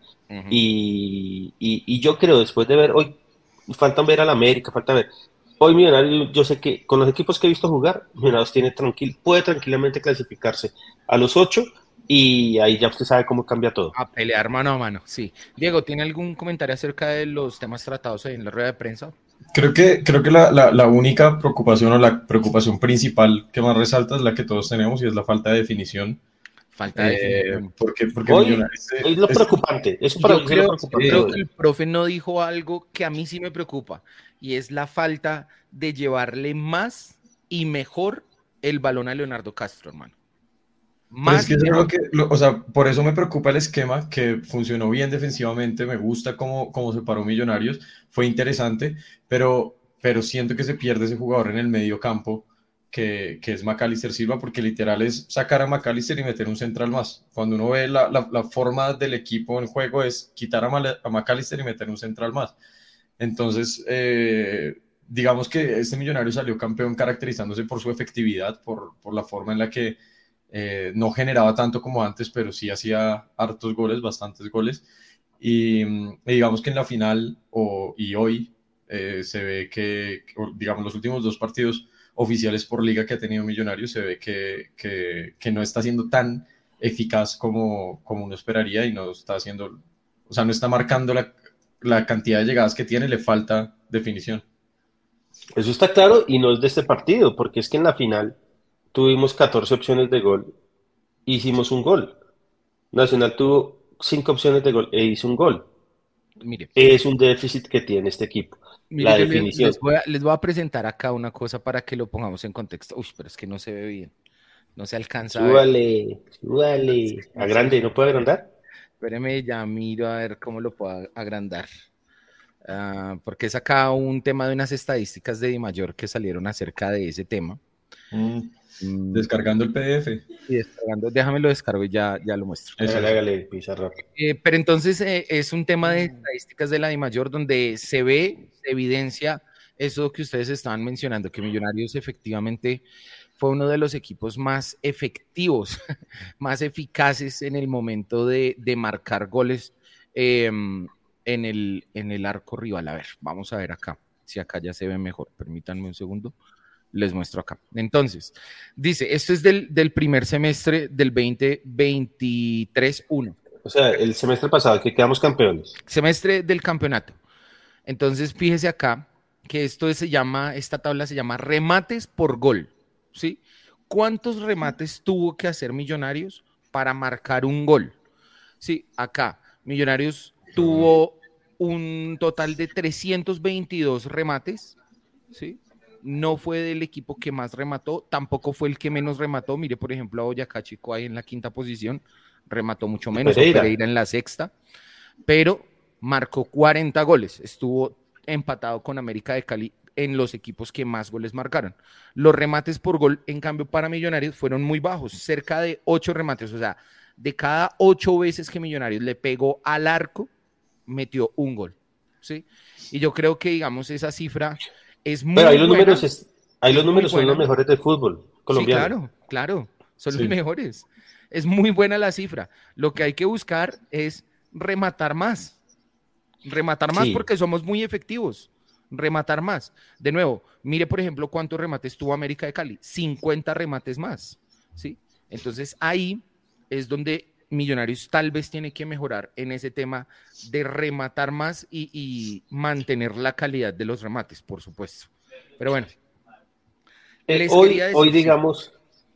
Y yo creo, después de ver, hoy faltan ver al América, falta ver. Hoy Millonarios, yo sé que con los equipos que he visto jugar, Millonarios puede tranquilamente clasificarse a los 8 y ahí ya usted sabe cómo cambia todo. A pelear mano a mano, sí. Diego, ¿tiene algún comentario acerca de los temas tratados en la rueda de prensa? Creo que la única preocupación o la preocupación principal que más resalta es la que todos tenemos y es la falta de definición. Falta de definición. Porque hoy es lo preocupante. Eso para yo creo que el profe no dijo algo que a mí sí me preocupa, y es la falta de llevarle más y mejor el balón a Leonardo Castro, hermano. Más es que o sea, por eso me preocupa el esquema, que funcionó bien defensivamente, me gusta cómo se paró Millonarios, fue interesante, pero siento que se pierde ese jugador en el medio campo, que es Macalister Silva, porque literal es sacar a Macalister y meter un central más. Cuando uno ve la forma del equipo en juego es quitar a Macalister y meter un central más. Entonces, digamos que este Millonario salió campeón caracterizándose por su efectividad, por la forma en la que no generaba tanto como antes, pero sí hacía hartos goles, bastantes goles, y digamos que en la final y hoy se ve que, digamos, los últimos 2 partidos oficiales por liga que ha tenido Millonarios, se ve que no está siendo tan eficaz como uno esperaría, y no está haciendo, o sea, no está marcando la cantidad de llegadas que tiene, le falta definición. Eso está claro y no es de este partido, porque es que en la final tuvimos 14 opciones de gol, hicimos un gol. Nacional tuvo 5 opciones de gol e hizo un gol. Mire, Es un déficit que tiene este equipo, mire, la yo definición. les voy a presentar acá una cosa para que lo pongamos en contexto. Uy, pero es que no se ve bien. No se alcanza a ver. Súbale, súbale. A grande, ¿no puede agrandar? Espéreme, ya miro a ver cómo lo puedo agrandar. Porque es acá un tema de unas estadísticas de Dimayor que salieron acerca de ese tema. Descargando el PDF. Y descargando, déjame lo descargo y ya lo muestro. Hágale, pizarra. Pero entonces es un tema de estadísticas de la Dimayor donde se ve, se evidencia eso que ustedes estaban mencionando, que Millonarios efectivamente fue uno de los equipos más efectivos, más eficaces en el momento de marcar goles en el arco rival. A ver, vamos a ver acá, si acá ya se ve mejor. Permítanme un segundo, les muestro acá. Entonces, dice, esto es del primer semestre del 2023-1. O sea, el semestre pasado que quedamos campeones. Semestre del campeonato. Entonces, fíjese acá que esta tabla se llama remates por gol, ¿sí? ¿Cuántos remates tuvo que hacer Millonarios para marcar un gol? Sí, acá Millonarios tuvo un total de 322 remates, ¿sí? No fue del equipo que más remató, tampoco fue el que menos remató. Mire, por ejemplo, a Boyacá Chico ahí en la quinta posición, remató mucho menos, Pereira. o Pereira en la sexta, pero marcó 40 goles, estuvo empatado con América de Cali en los equipos que más goles marcaron. Los remates por gol, en cambio, para Millonarios fueron muy bajos, cerca de 8 remates, o sea, de cada 8 veces que Millonarios le pegó al arco, metió un gol, ¿sí? Y yo creo que, digamos, esa cifra es muy Pero ahí los buena. los números son los mejores del fútbol colombiano. Sí, claro, son los mejores. Es muy buena la cifra. Lo que hay que buscar es rematar más. Sí. Porque somos muy efectivos. Rematar más. De nuevo, mire, por ejemplo, cuántos remates tuvo América de Cali. 50 remates más, ¿sí? Entonces, ahí es donde Millonarios tal vez tiene que mejorar en ese tema de rematar más y mantener la calidad de los remates, por supuesto. Pero bueno. Hoy digamos,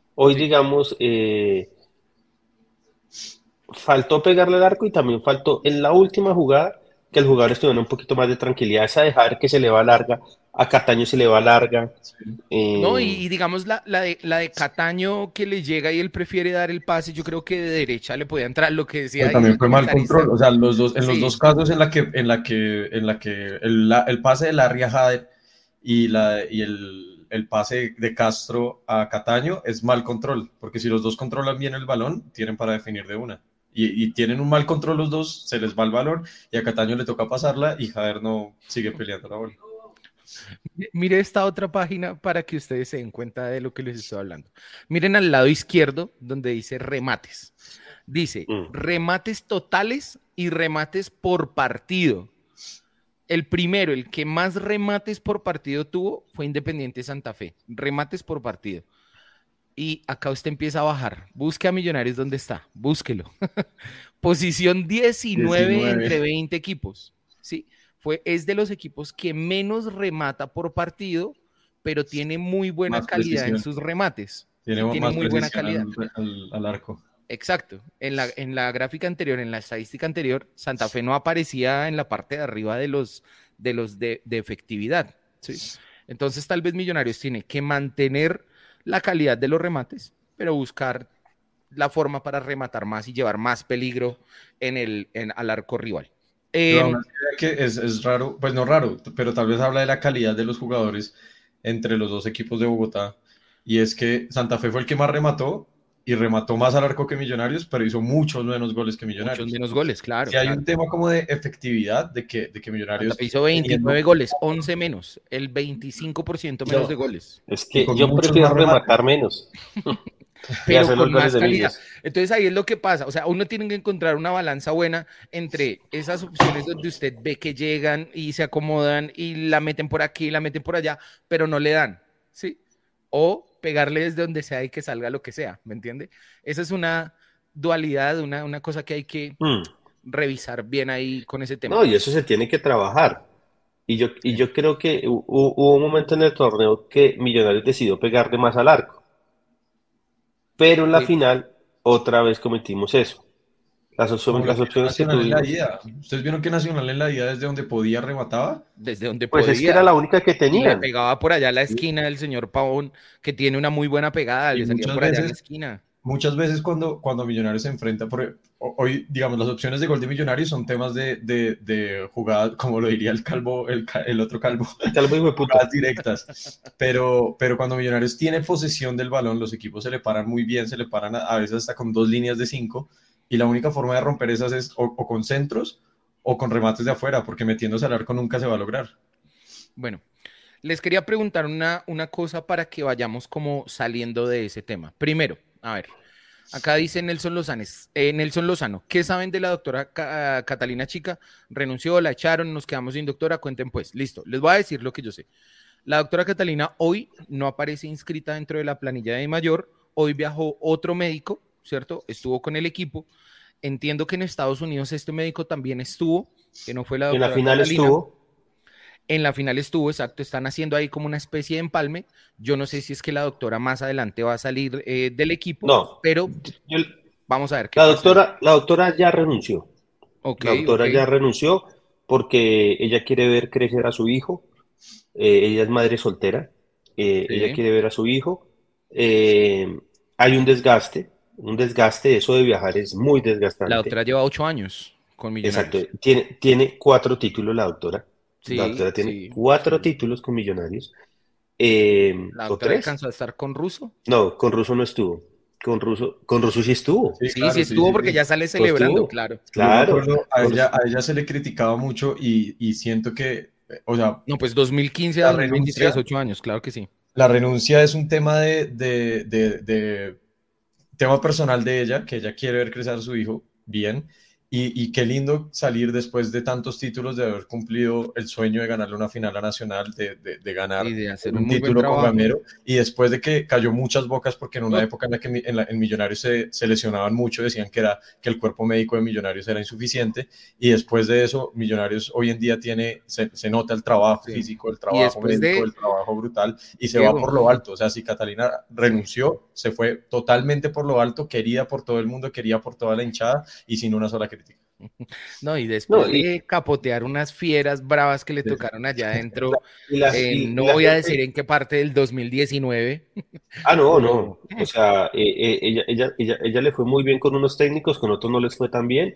faltó pegarle al arco y también faltó en la última jugada que el jugador estuviera un poquito más de tranquilidad, esa dejar que se le va larga, a Cataño se le va larga. No, y digamos la de Cataño que le llega y él prefiere dar el pase, yo creo que de derecha le podía entrar, lo que decía. Pero también fue mal control, o sea, en los dos casos en la que el pase de Larry a Jader y el pase de Castro a Cataño es mal control, porque si los dos controlan bien el balón, tienen para definir de una. Y tienen un mal control los dos, se les va el balón y a Cataño le toca pasarla y Jader no sigue peleando la bola. Mire esta otra página para que ustedes se den cuenta de lo que les estoy hablando. Miren al lado izquierdo donde dice remates. Dice remates totales y remates por partido. El primero, el que más remates por partido tuvo fue Independiente Santa Fe. Remates por partido. Y acá usted empieza a bajar. Busque a Millonarios donde está. Búsquelo. Posición 19 entre 20 equipos. ¿Sí? Es de los equipos que menos remata por partido, pero tiene muy buena calidad en sus remates. Tiene muy buena calidad al arco. Exacto. En la gráfica anterior, en la estadística anterior, Santa Fe no aparecía en la parte de arriba de los de efectividad. ¿Sí? Entonces, tal vez Millonarios tiene que mantener la calidad de los remates, pero buscar la forma para rematar más y llevar más peligro al arco rival. Que es raro, pues no raro, pero tal vez habla de la calidad de los jugadores entre los dos equipos de Bogotá, y es que Santa Fe fue el que más remató y remató más al arco que Millonarios, pero hizo muchos menos goles que Millonarios. Muchos menos goles, claro. Y hay un tema como de efectividad, de que Millonarios... Hizo 29 goles, 11 menos, el 25% menos de goles. Es que yo prefiero rematar menos. Pero con más calidad. Entonces ahí es lo que pasa, o sea, uno tiene que encontrar una balanza buena entre esas opciones donde usted ve que llegan y se acomodan y la meten por aquí, la meten por allá, pero no le dan, ¿sí? O pegarle desde donde sea y que salga lo que sea, ¿me entiende? Esa es una dualidad, una cosa que hay que revisar bien ahí con ese tema. No, y eso se tiene que trabajar. Y yo creo que hubo un momento en el torneo que Millonarios decidió pegarle más al arco, pero en la Sí. final otra vez cometimos eso. Como Las lo que hizo opciones que Nacional en la tuvimos, ida. ¿Ustedes vieron que Nacional en la ida desde donde podía remataba? Desde donde pues es que era podía. la única que Y le tenían. pegaba por allá a la esquina del señor Pavón, que tiene una muy buena pegada, Y le salía muchas por allá en la veces, esquina. muchas veces cuando Millonarios se enfrenta, hoy, digamos, las opciones de gol de Millonarios son temas de jugadas, como lo diría el calvo, el otro calvo, Calvo hijo de puta. jugadas directas. Pero cuando Millonarios tiene posesión del balón, los equipos se le paran muy bien, se le paran a veces hasta con 2 líneas de 5, y la única forma de romper esas es o con centros o con remates de afuera, porque metiéndose al arco nunca se va a lograr. Bueno, les quería preguntar una cosa para que vayamos como saliendo de ese tema. Primero, a ver, acá dice Nelson Lozano, ¿qué saben de la doctora Catalina Chica? Renunció, la echaron, nos quedamos sin doctora, cuenten pues. Listo, les voy a decir lo que yo sé. La doctora Catalina hoy no aparece inscrita dentro de la planilla de mayor, hoy viajó otro médico, ¿cierto? Estuvo con el equipo. Entiendo que en Estados Unidos este médico también estuvo, que no fue la En la doctora final Catalina. estuvo. En la final estuvo, exacto, están haciendo ahí como una especie de empalme. Yo no sé si es que la doctora más adelante va a salir del equipo, No, pero yo- vamos a ver qué pasa. la doctora ya renunció. Ok, La doctora ok. ya renunció porque ella quiere ver crecer a su hijo. Ella es madre soltera. Ella Sí. quiere ver a su hijo. Hay un desgaste. Eso de viajar es muy La desgastante. doctora lleva 8 años con Exacto. Millonarios. Tiene 4 títulos la doctora. La Sí, doctora tiene sí, 4 títulos con Millonarios. ¿La ¿O doctora 3? alcanzó a estar con Russo? No, con Russo no estuvo. Con Russo sí estuvo. Sí, Sí, claro, sí sí, estuvo sí, porque sí. ya sale No celebrando, estuvo. claro. Yo me Claro. acuerdo, Con Russo- a ella se le criticaba mucho y siento que, o sea, No, pues 2015 a la 2023, renuncia, 8 años, claro que sí. la renuncia es un tema de tema personal de ella, que ella quiere ver crecer a su hijo bien, y qué lindo salir después de tantos títulos, de haber cumplido el sueño de ganarle una final a Nacional, de ganar Y de hacer un un muy buen título con trabajo. Gamero, y después de que cayó muchas bocas, porque en una Oh. época en la que en Millonarios se lesionaban mucho, decían que el cuerpo médico de Millonarios era insuficiente, y después de eso, Millonarios hoy en día se nota el trabajo Sí. físico, el Y trabajo después médico, de el trabajo brutal, y se va Diego, por lo alto. O sea, si Catalina renunció, se fue totalmente por lo alto, querida por todo el mundo, querida por toda la hinchada y sin una sola crítica. no, y No, después de capotear unas fieras bravas que le tocaron allá adentro, no la voy a gente. decir en qué parte del 2019, No, pero no. O sea, ella le fue muy bien con unos técnicos, con otros no les fue tan bien.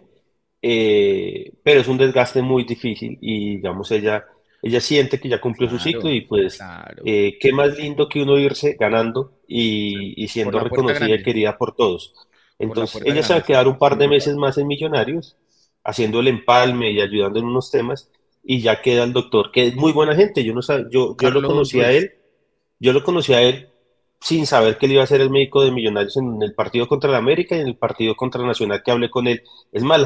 Pero es un desgaste muy difícil y, digamos, ella siente que ya cumplió su ciclo claro, y pues, claro, qué más lindo que uno irse ganando y por siendo la puerta reconocida y grande, querida por todos. por la Entonces, puerta ella se va grande, a sí. quedar un par de meses más en Millonarios, haciendo el empalme y ayudando en unos temas, y ya queda el doctor, que es muy buena gente. Yo no sab- yo lo Carlos conocí a Ruiz, él, yo lo conocí a él sin saber que él iba a ser el médico de Millonarios en el partido contra el América y en el partido contra el Nacional, que hablé con él. Es más,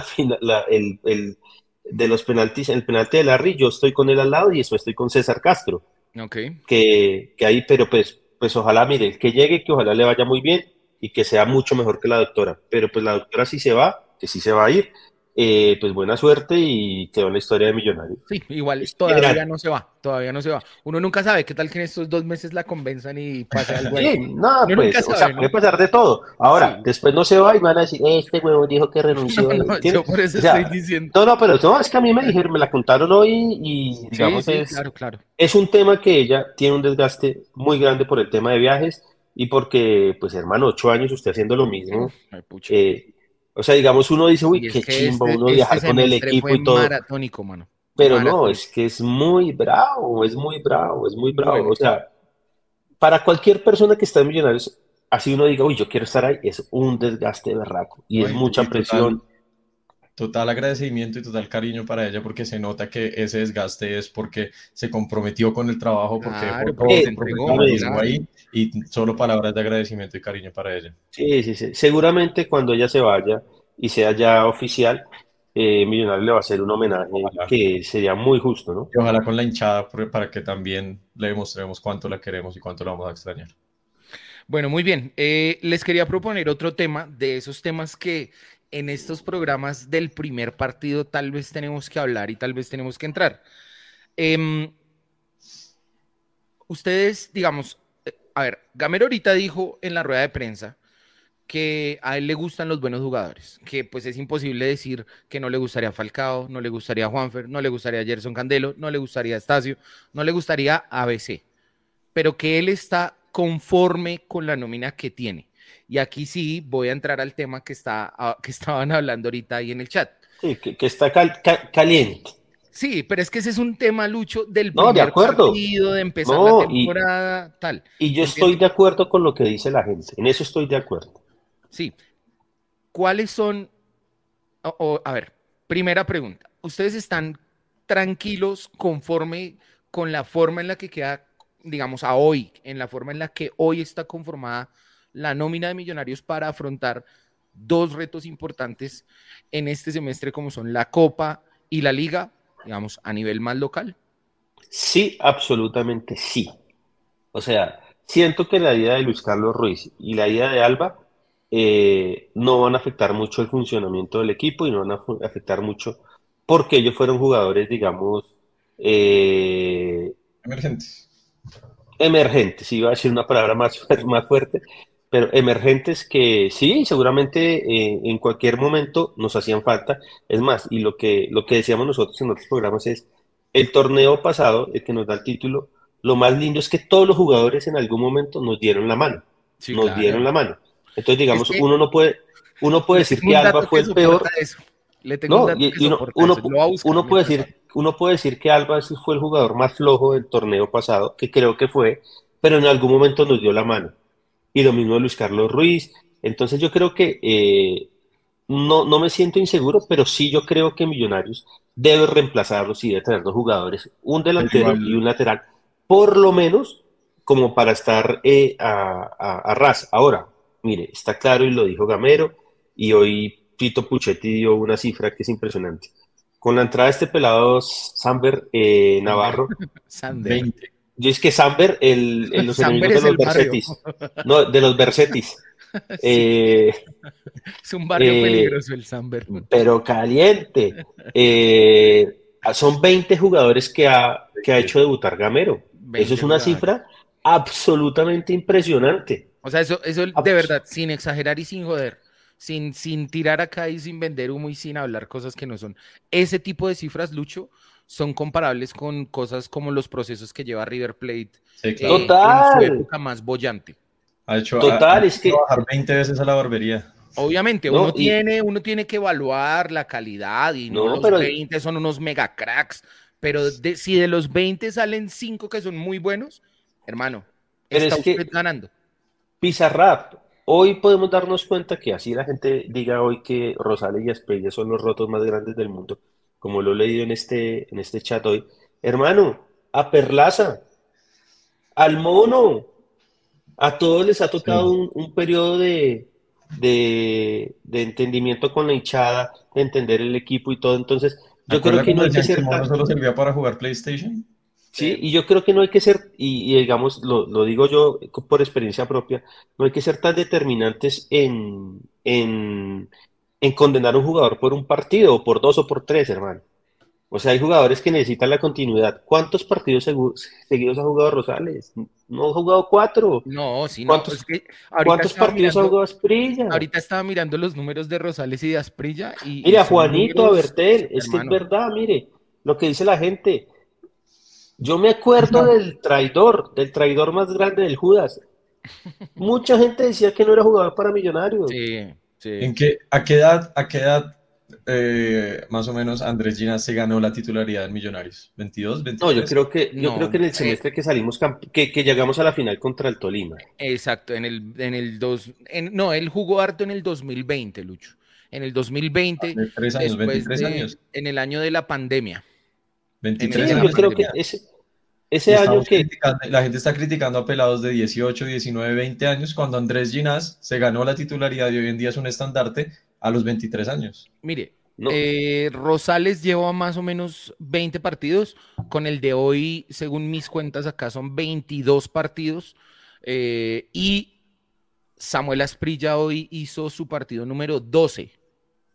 de los penaltis, el penalti de Larry, yo estoy con él al lado y después estoy con César Castro, ok. que ahí, pero pues ojalá, mire, que llegue, que ojalá le vaya muy bien y que sea mucho mejor que la doctora. Pero pues la doctora sí se va, que sí se va a ir, pues buena suerte y quedó en la historia de Millonarios. Sí, igual Qué todavía grande. no se va, todavía no se va. Uno nunca sabe qué tal que en estos 2 meses la convenzan y pase algo ahí. Sí, no, Uno nunca pues, o sea, sabe, puede ¿no? pasar de todo. Ahora, Sí. después no se va y van a decir, este huevo dijo que No, renunció, no, yo ¿entiendes? por eso O estoy sea, diciendo. no, pero no, es que a mí me dijeron, me la contaron hoy y, Sí, digamos, sí, claro, claro. es un tema que ella tiene un desgaste muy grande por el tema de viajes y porque, pues, hermano, 8 años usted haciendo lo mismo. Ay, pucha. eh, o sea, digamos, uno dice, uy, Y es qué que chimba este, uno este viajar con el semestre equipo fue y todo. maratónico, mano. Pero no, Maratónico. es que es muy bravo, es muy bravo, es muy bravo. Bueno, O sea, para cualquier persona que está en Millonarios, así uno diga, uy, yo quiero estar ahí, es un desgaste berraco y ¿No? es mucha Y presión. total agradecimiento y total cariño para ella, porque se nota que ese desgaste es porque se comprometió con el trabajo, porque dejó claro, porque todo se su entregó, profesionalismo Seguramente, claro. ahí, y solo palabras de agradecimiento y cariño para ella. sí, sí, sí. Seguramente cuando ella se vaya y sea ya oficial, Millonarios le va a hacer un homenaje Ojalá. que sería muy justo, ¿no? Y ojalá con la hinchada para que también le demostremos cuánto la queremos y cuánto la vamos a extrañar. Bueno, muy bien. Les quería proponer otro tema de esos temas que en estos programas del primer partido tal vez tenemos que hablar y tal vez tenemos que entrar. Ustedes, digamos, a ver, Gamero ahorita dijo en la rueda de prensa que a él le gustan los buenos jugadores, que pues es imposible decir que no le gustaría Falcao, no le gustaría Juanfer, no le gustaría Gerson Candelo, no le gustaría Estacio, no le gustaría ABC, pero que él está conforme con la nómina que tiene. Y aquí sí voy a entrar al tema que estaban hablando ahorita ahí en el chat. Sí, que está caliente. Sí, pero es que ese es un tema, Lucho, del No, de primer acuerdo. partido, de empezar No, la temporada, tal. Y yo estoy de acuerdo con lo que dice la gente, en eso estoy de acuerdo. Sí. ¿Cuáles son? A ver, primera pregunta. ¿Ustedes están tranquilos conforme con la forma en la que queda, digamos, a hoy, en la forma en la que hoy está conformada la nómina de Millonarios para afrontar dos retos importantes en este semestre, como son la Copa y la Liga, digamos, a nivel más local? Sí, absolutamente sí. O sea, siento que la ida de Luis Carlos Ruiz y la ida de Alba no van a afectar mucho el funcionamiento del equipo y no van a afectar mucho porque ellos fueron jugadores, digamos, Emergentes. emergentes, iba a decir una palabra más fuerte, pero emergentes que sí, seguramente en cualquier momento nos hacían falta. Es más, y lo que decíamos nosotros en otros programas es, el torneo pasado, el que nos da el título, lo más lindo es que todos los jugadores en algún momento nos dieron la mano, Sí, nos dieron claro. la mano. Entonces, digamos, Es que uno puede le decir tengo que un dato Alba fue que el peor. soporta eso. Le tengo un No, dato que y soporta eso. Lo voy a buscar mientras hablo. uno puede decir que Alba sí fue el jugador más flojo del torneo pasado, que creo que fue, pero en algún momento nos dio la mano. Y lo mismo de Luis Carlos Ruiz. Entonces yo creo que no me siento inseguro, pero sí yo creo que Millonarios debe reemplazarlos y debe tener dos jugadores, un Pero delantero y igual, un lateral, por lo menos como para estar a ras. Ahora, mire, está claro y lo dijo Gamero, y hoy Tito Puchetti dio una cifra que es impresionante. Con la entrada de este pelado Samber Navarro, Sander. 20. yo es que Samber, los Samber enemigos de es los el barrio. Bersetis, no, de los Bersetis. Sí, Eh, es un barrio eh, peligroso el Samber. pero caliente. Son 20 jugadores que ha hecho debutar Gamero. Eso 20 es una jugadores. cifra absolutamente impresionante. O sea, eso de Abs- verdad, sin exagerar y sin joder, sin tirar acá y sin vender humo y sin hablar cosas que no son. Ese tipo de cifras, Lucho, son comparables con cosas como los procesos que lleva River Plate Sí, claro. en su Total, época más bollante. Ha total, es hecho que, trabajar 20 veces a la barbería. Obviamente, no, uno tiene que evaluar la calidad y no no, los pero, 20 son unos mega cracks, pero si de los 20 salen 5 que son muy buenos, hermano, pero está es usted que ganando. Pizarrap, hoy podemos darnos cuenta que así la gente diga hoy que Rosales y Asprilla son los rotos más grandes del mundo, como lo he leído en este chat hoy. Hermano, a Perlaza, al Mono, a todos les ha tocado Sí. un periodo de entendimiento con la hinchada, de entender el equipo y todo. Entonces, ¿Se yo creo acuerda que no cuando hay que decían que ser Mono tan, solo servía para jugar PlayStation? sí, y yo creo que no hay que ser, y digamos, lo digo yo por experiencia propia, no hay que ser tan determinantes en condenar a un jugador por un partido, o por dos, o por tres, hermano. O sea, hay jugadores que necesitan la continuidad. ¿Cuántos partidos seguidos ha jugado Rosales? No ha jugado cuatro. No, sí, no, es ¿Cuántos, que cuántos partidos ha jugado Asprilla? ahorita estaba mirando los números de Rosales y de Asprilla y Mire, a son Juanito, a números, Bertel, es que es hermano. verdad, mire, lo que dice la gente. Yo me acuerdo Esa- del traidor más grande del Judas. Mucha gente decía que no era jugador para Millonarios. Sí, sí. ¿A qué edad más o menos Andrés Ginás se ganó la titularidad en Millonarios? ¿22, No, yo 23? creo que, yo creo No, que en el semestre que salimos, que llegamos a la final contra el Tolima. exacto, no, él jugó harto en el 2020, Lucho. En el 2020, Hace 3 años, después 23 años. en el año de la pandemia. En el 23 año Sí, de la yo años. creo que pandemia. ese año que, La gente está criticando a pelados de 18, 19, 20 años cuando Andrés Ginás se ganó la titularidad y hoy en día es un estandarte a los 23 años. Mire, no, Rosales lleva más o menos 20 partidos, con el de hoy, según mis cuentas acá, son 22 partidos, y Samuel Asprilla hoy hizo su partido número 12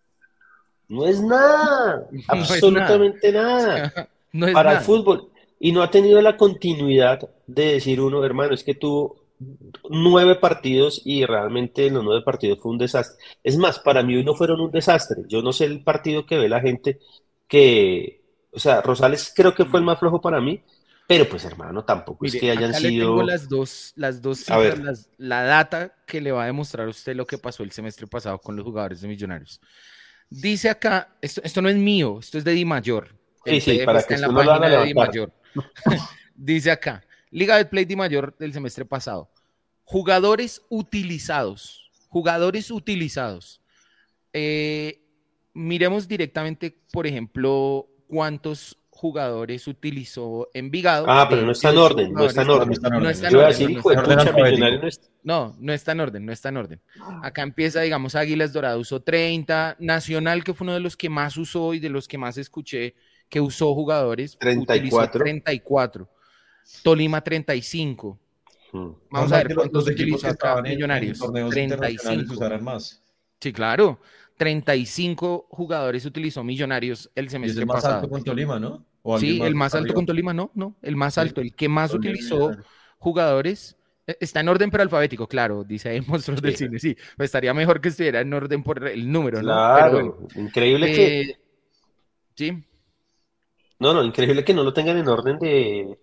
No es nada, No es absolutamente nada No es para el nada. fútbol. Y no ha tenido la continuidad de decir uno, hermano, es que tuvo 9 partidos y realmente en los 9 partidos fue un desastre. Es más, para mí hoy no fueron un desastre. Yo no sé el partido que ve la gente que, o sea, Rosales creo que fue el más flojo para mí, pero pues hermano, tampoco es Mire, que hayan acá le tengo sido, las dos a cifras, ver, la data que le va a demostrar a usted lo que pasó el semestre pasado con los jugadores de Millonarios. Dice acá, esto no es mío, esto es de Di Mayor. sí, El sí, PDF para que está en la después no lo van a página de Di levantar. Mayor. Dice acá, Liga de Play Di Mayor del semestre pasado. Jugadores utilizados. Jugadores utilizados. Miremos directamente, por ejemplo, cuántos jugadores utilizó Envigado. Ah, De pero no está en 18 orden, no está en jugadores. No, no orden. está en No orden. está en Yo iba a orden, decir, no hijo está de en Orden orden. pucha, alfabético. Millonario no está. No está en orden, no está en orden. Acá empieza, digamos, Águilas Doradas usó 30, Nacional, que fue uno de los que más usó y de los que más escuché que usó jugadores, utilizó 34. 34, Tolima 35. Mm. Vamos a Normal ver que cuántos los equipos utilizó que acá estaban en Millonarios, torneos internacionales 35. usaran más. Sí, claro, 35 jugadores utilizó Millonarios el Y es semestre el más alto pasado. con Tolima, ¿no? O alguien Sí, más el más está alto arriba. con Tolima, no, el más Sí. alto, el que más Tolima y utilizó Millonarios. jugadores, está en orden pero alfabético, claro, dice ahí Monstruos del Sí, Cine, sí, pues estaría mejor que estuviera en orden por el número, ¿no? Pero bueno, claro. Increíble que, sí. increíble que no lo tengan en orden de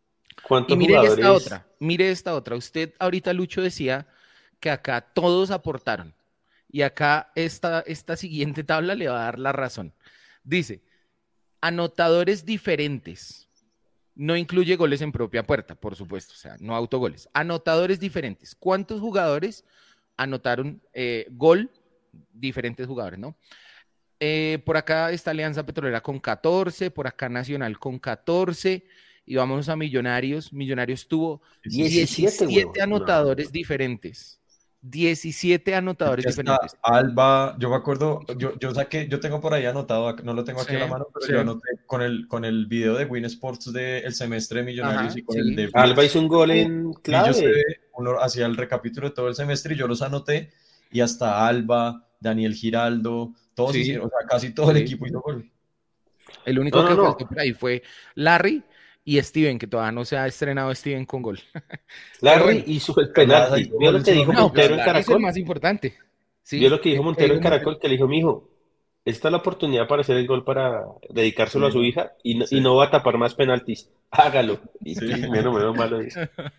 Y cuántos jugadores. mire esta otra, usted ahorita Lucho decía que acá todos aportaron y acá esta siguiente tabla le va a dar la razón. Dice, anotadores diferentes. No incluye goles en propia puerta, por supuesto, o sea, no autogoles. Anotadores diferentes. ¿Cuántos jugadores anotaron gol? Diferentes jugadores, ¿no? Por acá está Alianza Petrolera con 14, por acá Nacional con 14, y vamos a Millonarios. Millonarios tuvo 17, 17 huevón. anotadores diferentes. 17 anotadores Que está diferentes. Alba, yo me acuerdo, yo tengo por ahí anotado, no lo tengo aquí Sí, a la mano, pero sí. yo anoté con el video de Win Sports del semestre de Millonarios Ajá, y con el sí. de Alba hizo un gol Blitz, en Millos clave. TV, uno hacía el recapítulo de todo el semestre y yo los anoté, y hasta Alba, Daniel Giraldo, todos Sí, hicieron, o sea, casi todo el sí. equipo hizo gol. El único No, que no, faltó no. por ahí fue Larry y Steven, que todavía no se ha estrenado Steven con gol. Pero Larry bueno, hizo el Perlaza penalti. hizo ¿Vio gol lo en que dijo no, pues Montero en Larry es el Caracol? más importante. ¿Vio Sí, lo que dijo ¿qué Montero dijo en Montero? Caracol? Que le dijo, mijo, esta es la oportunidad para hacer el gol para dedicárselo a su Sí, hija y sí, no va a tapar más penaltis. Hágalo. Y sí. menos malo es.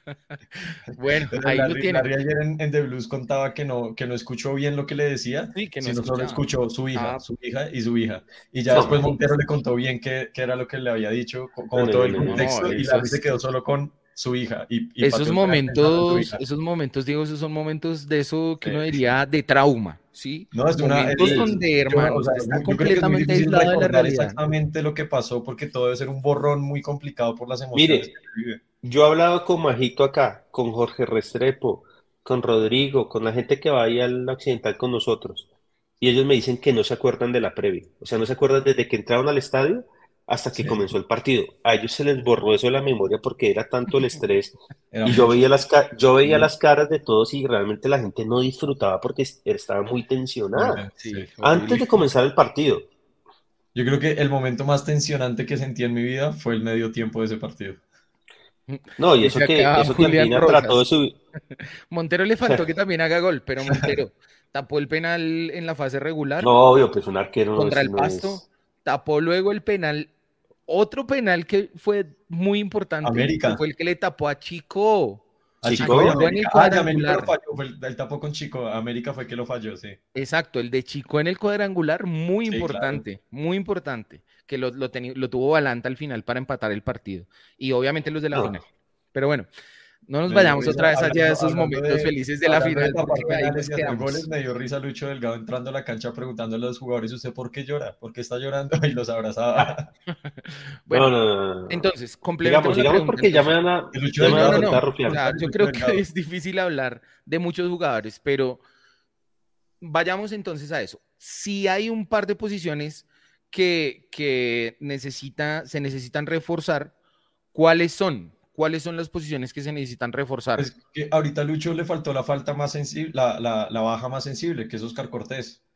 Bueno, Pero ahí lo Larry tienen. ayer en The Blues contaba que no escuchó bien lo que le decía, Sí, que no sino solo escuchaba. escuchó su hija y su hija. Y ya No, después marica. Montero le contó bien qué era lo que le había dicho, como No, todo no, el no, no. contexto, y eso Larry se quedó solo con su hija y esos pateó el penal pensando en su hija. momentos, Diego, esos son momentos de eso que uno Sí. diría de trauma, ¿sí? No, es Momentos donde, hermano, o sea, usted está yo creo que es muy completamente difícil aislado de la recordar realidad. exactamente lo que pasó porque todo debe ser un borrón muy complicado por las emociones Mire, que se vive. yo he hablado con Majito acá, con Jorge Restrepo, con Rodrigo, con la gente que va ahí al Occidental con nosotros. Y ellos me dicen que no se acuerdan de la previa. O sea, no se acuerdan desde que entraron al estadio hasta que Sí, comenzó el partido. A ellos se les borró eso de la memoria porque era tanto el estrés. era Y yo mucho. veía yo veía las caras de todos y realmente la gente no disfrutaba porque estaba muy tensionada. Sí, Antes horrible. de comenzar el partido. Yo creo que el momento más tensionante que sentí en mi vida fue el medio tiempo de ese partido. No, y Dice acá eso que Julián Albina trató de Rosas. subir. Montero le faltó que también haga gol, pero Montero tapó el penal en la fase regular No, obvio, pues un arquero no contra es, el no Pasto, es. tapó luego el penal, otro penal que fue muy importante, que América. fue el que le tapó a Chico. A Chico Chico y y En el América. Ah, y América lo cuadrangular. falló. El tapó con Chico. América fue que lo falló, sí. Exacto, el de Chico en el cuadrangular, muy Sí, importante, que lo tuvo Balanta al final para empatar el partido. Y obviamente los de la No. final. Pero bueno, no nos Me dio vayamos risa, otra vez allá de esos hablando momentos felices de la hablando de final, tapar porque ahí penales nos y hacer quedamos. goles, me dio risa Lucho Delgado entrando a la cancha preguntándole a los jugadores, ¿usted por qué llora? ¿Por qué está llorando? Y los abrazaba. Bueno, No. entonces, complementemos la Sigamos pregunta. porque entonces. Lucho ya me van a Delgado, soltar O rufián. sea, yo Lucho creo Delgado. que es difícil hablar de muchos jugadores, pero vayamos entonces a eso. Si hay un par de posiciones que se necesitan reforzar, ¿cuáles son? ¿Cuáles son las posiciones que se necesitan reforzar? Es que ahorita a Lucho le faltó la falta más sensible, la baja más sensible, que es Oscar Cortés.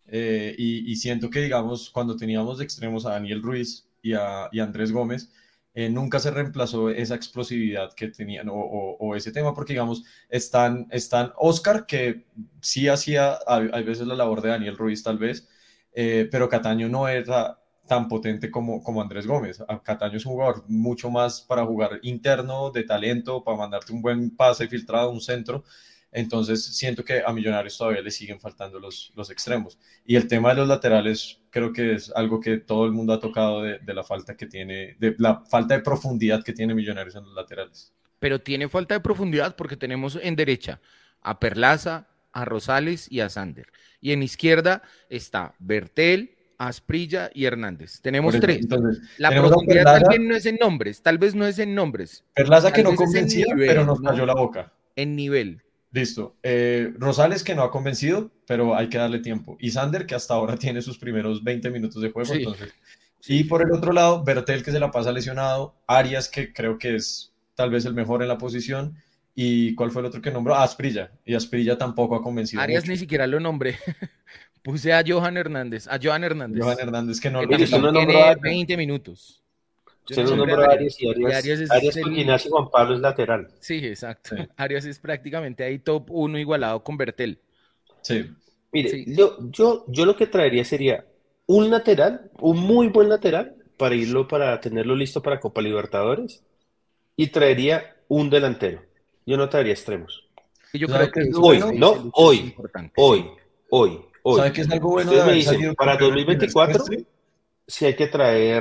y siento que, digamos, cuando teníamos de extremos a Daniel Ruiz y a Andrés Gómez, nunca se reemplazó esa explosividad que tenían o ese tema, porque, digamos, están Oscar, que sí hacía a veces la labor de Daniel Ruiz, tal vez, pero Cataño no era tan potente como Andrés Gómez. Cataño es un jugador mucho más para jugar interno, de talento, para mandarte un buen pase filtrado, un centro. Entonces siento que a Millonarios todavía le siguen faltando los extremos. Y el tema de los laterales creo que es algo que todo el mundo ha tocado de la falta que tiene, de la falta de profundidad que tiene Millonarios en los laterales. Pero tiene falta de profundidad porque tenemos en derecha a Perlaza, a Rosales y a Sander. Y en izquierda está Bertel, Asprilla y Hernández. Tenemos Por eso, tres. entonces, La tenemos a profundidad Perlaza. tal vez no es en nombres, tal vez no es en nombres. Perlaza que Tal no vez es en convencía, nivel, pero nos ¿no? cayó la boca. En nivel. Listo. Rosales que no ha convencido, pero hay que darle tiempo. Y Sander que hasta ahora tiene sus primeros 20 minutos de juego. Sí. Entonces. Y por el otro lado, Bertel que se la pasa lesionado, Arias que creo que es tal vez el mejor en la posición. ¿Y cuál fue el otro que nombró? Asprilla. Y Asprilla tampoco ha convencido Arias mucho. ni siquiera lo nombré. Puse a Johan Hernández. Johan Hernández que no que lo Mire, usted también no nombró tiene a- 20 minutos. Yo Usted no no nombré nombró a a Arias y Arias es con el- Ignacio y Juan Pablo es lateral. Sí, exacto. Arias es prácticamente ahí top 1 igualado con Bertel. Sí. Mire, Sí. yo lo que traería sería un lateral, un muy buen lateral, para tenerlo listo para Copa Libertadores, y traería un delantero. Yo no traería extremos. Y yo ¿Sabe creo qué que es lo Hoy, bueno? ese no, lucho es hoy, importante. hoy. ¿Sabe qué es algo bueno Ustedes de me haber dicen, salido para campeón el primer 2024, semestre? si hay que traer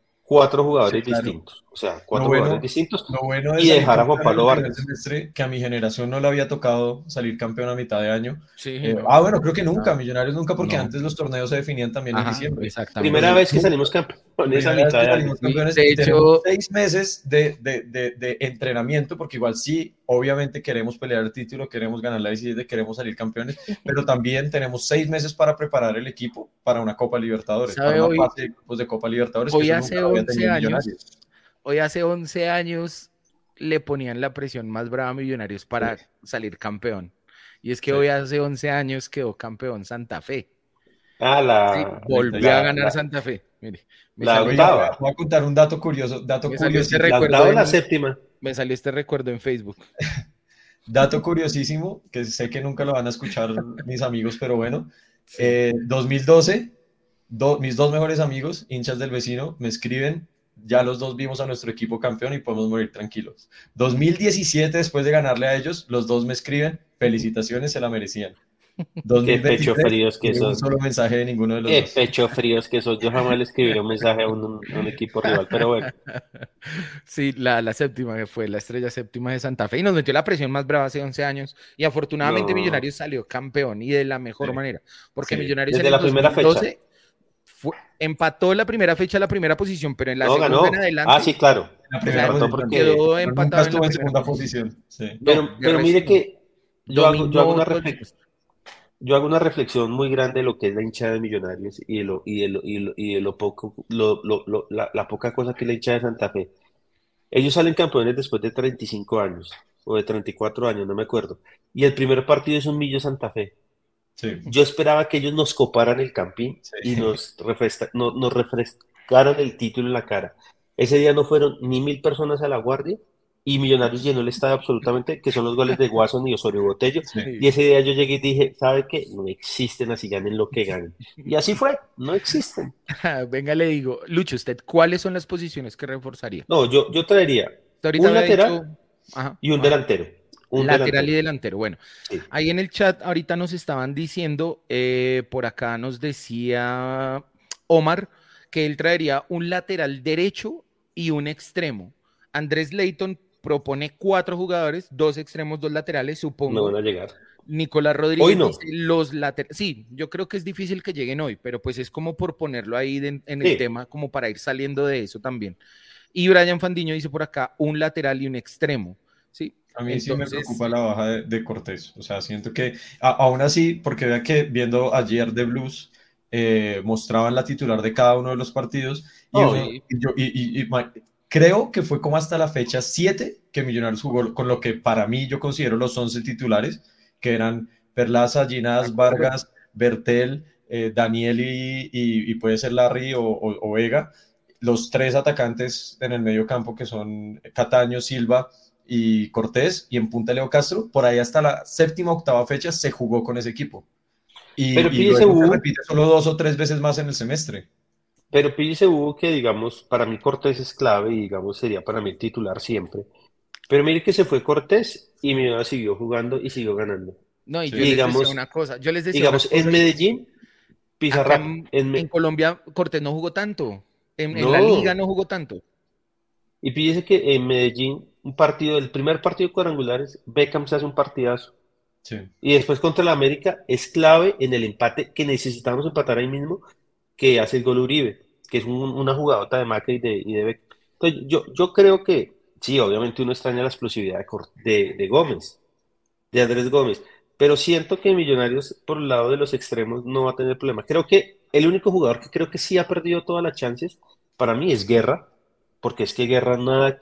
4 jugadores Sí, claro. distintos. O sea, Lo 4 bueno, jugadores distintos lo bueno de y salir dejar a Juan campeón en Pablo el primer Vargas. semestre, que a mi generación no le había tocado salir campeón a mitad de año. Sí, Bueno, creo que nunca, no. Millonarios nunca, porque No. antes los torneos se definían también en Ajá, diciembre. exactamente. Primera vez que salimos Primera campeones a vez mitad que de año. salimos campeones de y hecho- tenemos 6 meses de entrenamiento, porque igual sí, obviamente queremos pelear el título, queremos ganar la 17, queremos salir campeones, pero también tenemos 6 meses para preparar el equipo para una Copa Libertadores, ¿Sabe para una hoy- fase de grupos de Copa Libertadores, que Hoy eso hace nunca lo había 11 tenido años, Millonarios. hoy hace 11 años le ponían la presión más brava a Millonarios para salir campeón. Y es que Sí. hoy hace 11 años quedó campeón Santa Fe. Ah, Sí, la, volvió a ganar la- Santa Fe. Mire, me la salió, Oye, octava. voy a contar un dato curioso, Me salió este curiosísimo. la recuerdo octava o la en- séptima. me salió este recuerdo en Facebook. Dato curiosísimo, que sé que nunca lo van a escuchar mis amigos, pero bueno. 2012, mis dos mejores amigos, hinchas del vecino, me escriben, ya los dos vimos a nuestro equipo campeón y podemos morir tranquilos. 2017, después de ganarle a ellos, los dos me escriben, felicitaciones, se la merecían. Qué pecho fríos que ni un son. solo mensaje de ninguno de los Qué dos. pecho fríos que son. Yo jamás le escribiré un mensaje a un equipo rival, pero bueno. Sí, la séptima que fue la estrella séptima de Santa Fe y nos metió la presión más brava hace 11 años y afortunadamente No. Millonarios salió campeón y de la mejor Sí. manera, porque Sí. Millonarios Desde en la el primera fecha. 2012 empató la primera fecha, la primera posición, pero en la No, segunda ganó. en adelante Ah, sí, claro. La o primera sea, empató posición. porque- quedó Pero empatado nunca en la estuvo en primera segunda posición. posición. Sí. Pero, No, de pero mire resto, que yo hago dominó una todo el reflexión. Yo hago una reflexión muy grande de lo que es la hinchada de Millonarios y de lo poco, la poca cosa que es la hinchada de Santa Fe. Ellos salen campeones después de 35 años o de 34 años, no me acuerdo. Y el primer partido es un Millo Santa Fe. Sí. Yo esperaba que ellos nos coparan el Campín Sí. y nos refrescaran el título en la cara. Ese día no fueron ni 1000 personas a La Guardia y Millonarios llenó el estadio absolutamente, que son los goles de Guasón y Osorio Botello. Sí. Y ese día yo llegué y dije, ¿sabe qué? No existen, así ganen lo que ganen. Y así fue, no existen. Venga, le digo, Lucho, ¿usted cuáles son las posiciones que reforzaría? No, yo traería Usted ahorita un había lateral dicho- Ajá, y un ajá. delantero. Un Lateral delantero. y delantero. Bueno, Sí. ahí en el chat ahorita nos estaban diciendo, por acá nos decía Omar que él traería un lateral derecho y un extremo. Andrés Leighton propone 4 jugadores, 2 extremos, 2 laterales, No supongo. van a llegar. Nicolás Rodríguez Hoy no. dice los laterales. Sí, yo creo que es difícil que lleguen hoy, pero pues es como por ponerlo ahí en el Sí. tema, como para ir saliendo de eso también. Y Brian Fandiño dice por acá un lateral y un extremo. ¿Sí? A mí sí me Entonces, preocupa la baja de Cortés. O sea, siento que aún así, porque vea que viendo ayer de Blues, mostraban la titular de cada uno de los partidos y, Oh, uno- creo que fue como hasta la fecha 7 que Millonarios jugó con lo que para mí yo considero los 11 titulares, que eran Perlaza, Ginás, Vargas, Bertel, Daniel y puede ser Larry o Vega, los 3 atacantes en el medio campo que son Cataño, Silva y Cortés, y en punta Leo Castro, por ahí hasta la 7ª, 8ª fecha se jugó con ese equipo. Pero Y luego se repite solo 2 o 3 veces más en el semestre. Pero píllese Hugo que, digamos, para mí Cortés es clave y, digamos, sería para mí titular siempre. Pero mire que se fue Cortés y Millonarios siguió jugando y siguió ganando. No, y Sí. yo les decía Digamos, una cosa, yo les decía digamos, una cosa, en Medellín, acá Pizarra, en Colombia Cortés no jugó tanto, en la liga no. no jugó tanto. Y píllese que en Medellín, el primer partido de cuadrangulares, Beckham se hace un partidazo. Sí. Y después contra la América es clave en el empate que necesitamos empatar ahí mismo, que hace el gol Uribe, que es una jugadota de Maca y de Beckham. Entonces, yo creo que, sí, obviamente uno extraña la explosividad de Gómez, de Andrés Gómez, pero siento que Millonarios, por el lado de los extremos, no va a tener problema. Creo que el único jugador que creo que sí ha perdido todas las chances, para mí es Guerra, porque es que Guerra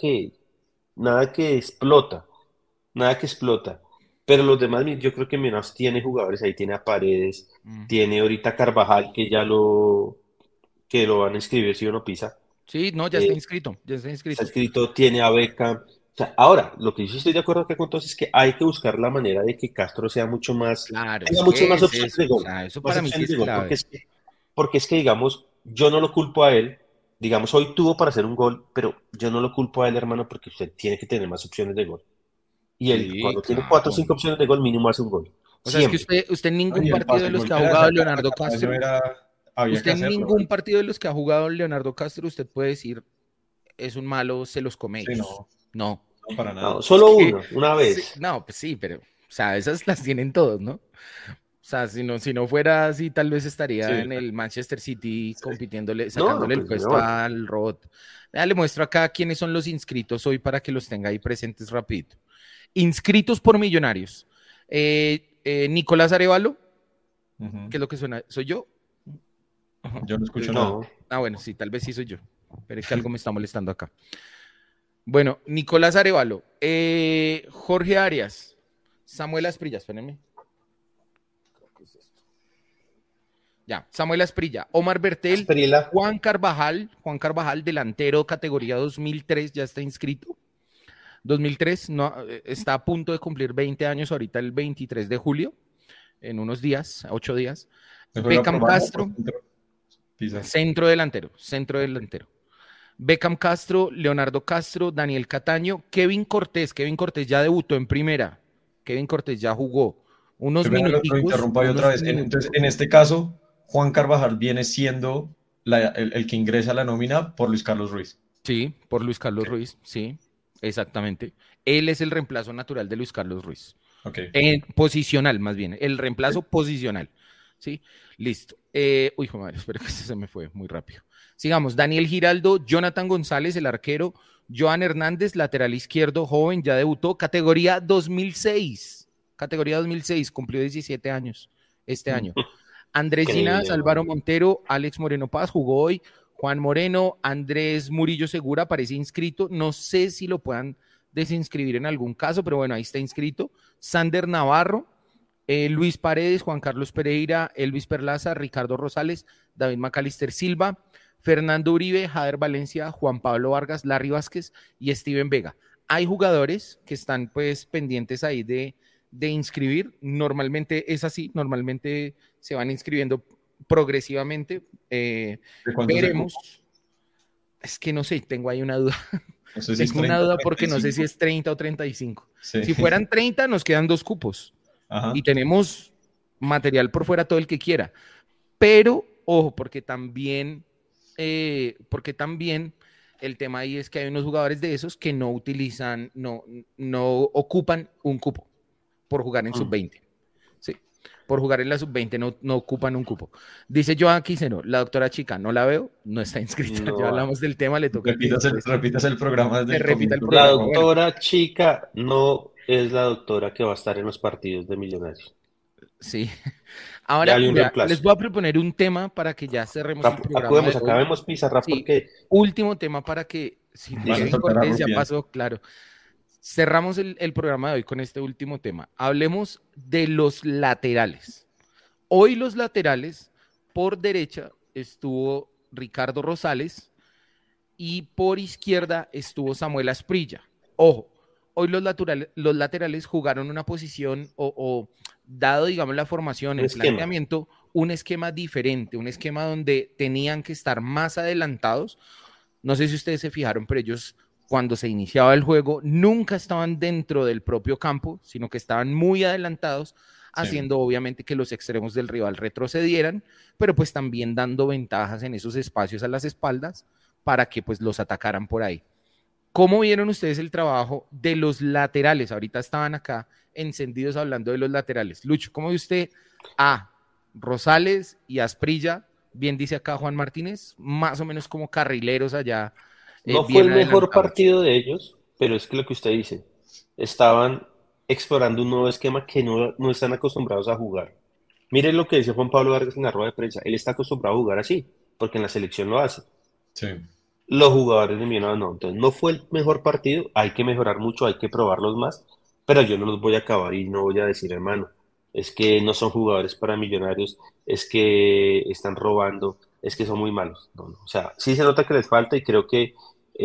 nada que explota. Pero los demás, yo creo que Millonarios tiene jugadores ahí, tiene a Paredes, tiene ahorita Carvajal, que lo van a inscribir si uno pisa. Sí, no, ya está Eh, inscrito, ya está Está inscrito. escrito, tiene a Beckham. O sea, ahora, lo que yo sí estoy de acuerdo acá con todos es que hay que buscar la manera de que Castro sea mucho más, Claro, tenga es mucho que más es opciones eso, de o gol, sea, eso más para mí sí opciones es de gol, clave. porque es que, digamos, yo no lo culpo a él, digamos, hoy tuvo para hacer un gol, pero yo no lo culpo a él, hermano, porque usted tiene que tener más opciones de gol. Y él, Sí, cuando tiene 4 o claro. 5 opciones de gol, mínimo hace un gol. O sea, es que Siempre. usted en ningún Y el partido pase de los gol que ha que le jugado hacía Leonardo a Cataño Castro, había que usted en hacerlo. ningún partido de los que ha jugado Leonardo Castro, usted puede decir, es un malo, se los come Sí, ellos. No, no, para No, nada. es solo que, una sí, vez. no, pues sí, pero, o sea, esas las tienen todos, ¿no? O sea, si no fuera así, tal vez estaría Sí, en el Manchester City compitiéndole, No, no, sacándole el pues puesto no. al Robot. Ya le muestro acá quiénes son los inscritos hoy para que los tenga ahí presentes rapidito. Inscritos por Millonarios. Nicolás Arevalo, Ujú. ¿qué es lo que suena? ¿Soy yo? Yo no escucho No. nada. Ah, bueno, sí, tal vez sí soy yo. Pero es que algo me está molestando acá. Bueno, Nicolás Arevalo, Jorge Arias, Samuel Asprilla, espérenme. Ya, Samuel Asprilla, Omar Bertel, Asprila. Juan Carvajal, delantero, categoría 2003, ya está inscrito. 2003, no, está a punto de cumplir 20 años ahorita el 23 de julio, en unos días, 8 días. ¿Se juega Beckham por banda o Castro, por centro? Pisa. centro delantero. Beckham Castro, Leonardo Castro, Daniel Cataño, Kevin Cortés ya debutó en primera, Kevin Cortés ya jugó unos Qué pena lo minuticos. interrumpa ahí otra vez. Entonces, en este caso, Juan Carvajal viene siendo el que ingresa a la nómina por Luis Carlos Ruiz. Sí, por Luis Carlos Ruiz, sí, exactamente. Él es el reemplazo natural de Luis Carlos Ruiz. Okay. Posicional, más bien, el reemplazo posicional. ¿Sí? Listo. Uy, madre, espero que se me fue muy rápido. Sigamos, Daniel Giraldo, Jonathan González, el arquero, Joan Hernández, lateral izquierdo, joven, ya debutó, categoría 2006, cumplió 17 años este año. Andrés Ginás, Álvaro Montero, Alex Moreno Paz, jugó hoy, Juan Moreno, Andrés Murillo Segura, aparece inscrito, no sé si lo puedan desinscribir en algún caso, pero bueno, ahí está inscrito, Sander Navarro, Luis Paredes, Juan Carlos Pereira, Elvis Perlaza, Ricardo Rosales, David Macalister Silva, Fernando Uribe, Jader Valencia, Juan Pablo Vargas, Larry Vázquez y Steven Vega. Hay jugadores que están pues pendientes ahí de inscribir. Normalmente es así, normalmente se van inscribiendo progresivamente. Veremos. Es que no sé, tengo ahí una duda. No sé si tengo una duda porque no sé si es 30 o 35. Sí. Si fueran 30, nos quedan 2 cupos. Ajá. Y tenemos material por fuera todo el que quiera. Pero, ojo, porque también el tema ahí es que hay unos jugadores de esos que no utilizan, no ocupan un cupo por jugar en sub-20. Sí, por jugar en la sub-20 no ocupan un cupo. Dice Joan Quiseno, la doctora Chica, no la veo, no está inscrita. No. Ya hablamos del tema, le toca. Repitas el programa. Repita el programa. La doctora Chica no es la doctora que va a estar en los partidos de Millonarios. Sí. Ahora les voy a proponer un tema para que ya cerremos el programa. Acabemos Pizarra, sí, porque... Último tema para que, si Kevin Cortés ya pasó, claro. Cerramos el programa de hoy con este último tema. Hablemos de los laterales. Hoy los laterales por derecha estuvo Ricardo Rosales y por izquierda estuvo Samuel Asprilla. Ojo, hoy los laterales jugaron una posición o dado, digamos, la formación, el planteamiento, un esquema diferente, un esquema donde tenían que estar más adelantados. No sé si ustedes se fijaron, pero ellos, cuando se iniciaba el juego, nunca estaban dentro del propio campo, sino que estaban muy adelantados, haciendo obviamente que los extremos del rival retrocedieran, pero pues también dando ventajas en esos espacios a las espaldas para que pues los atacaran por ahí. ¿Cómo vieron ustedes el trabajo de los laterales? Ahorita estaban acá encendidos hablando de los laterales. Lucho, ¿cómo ve usted a Rosales y Asprilla? Bien dice acá Juan Martínez, más o menos como carrileros allá. No fue el mejor partido de ellos, pero es que lo que usted dice, estaban explorando un nuevo esquema que no están acostumbrados a jugar. Miren lo que dice Juan Pablo Vargas en la rueda de prensa, él está acostumbrado a jugar así, porque en la selección lo hace. Sí. Los jugadores de Millonarios no, entonces no fue el mejor partido, hay que mejorar mucho, hay que probarlos más, pero yo no los voy a acabar y no voy a decir, hermano, es que no son jugadores para Millonarios, es que están robando, es que son muy malos. No. O sea, sí se nota que les falta y creo que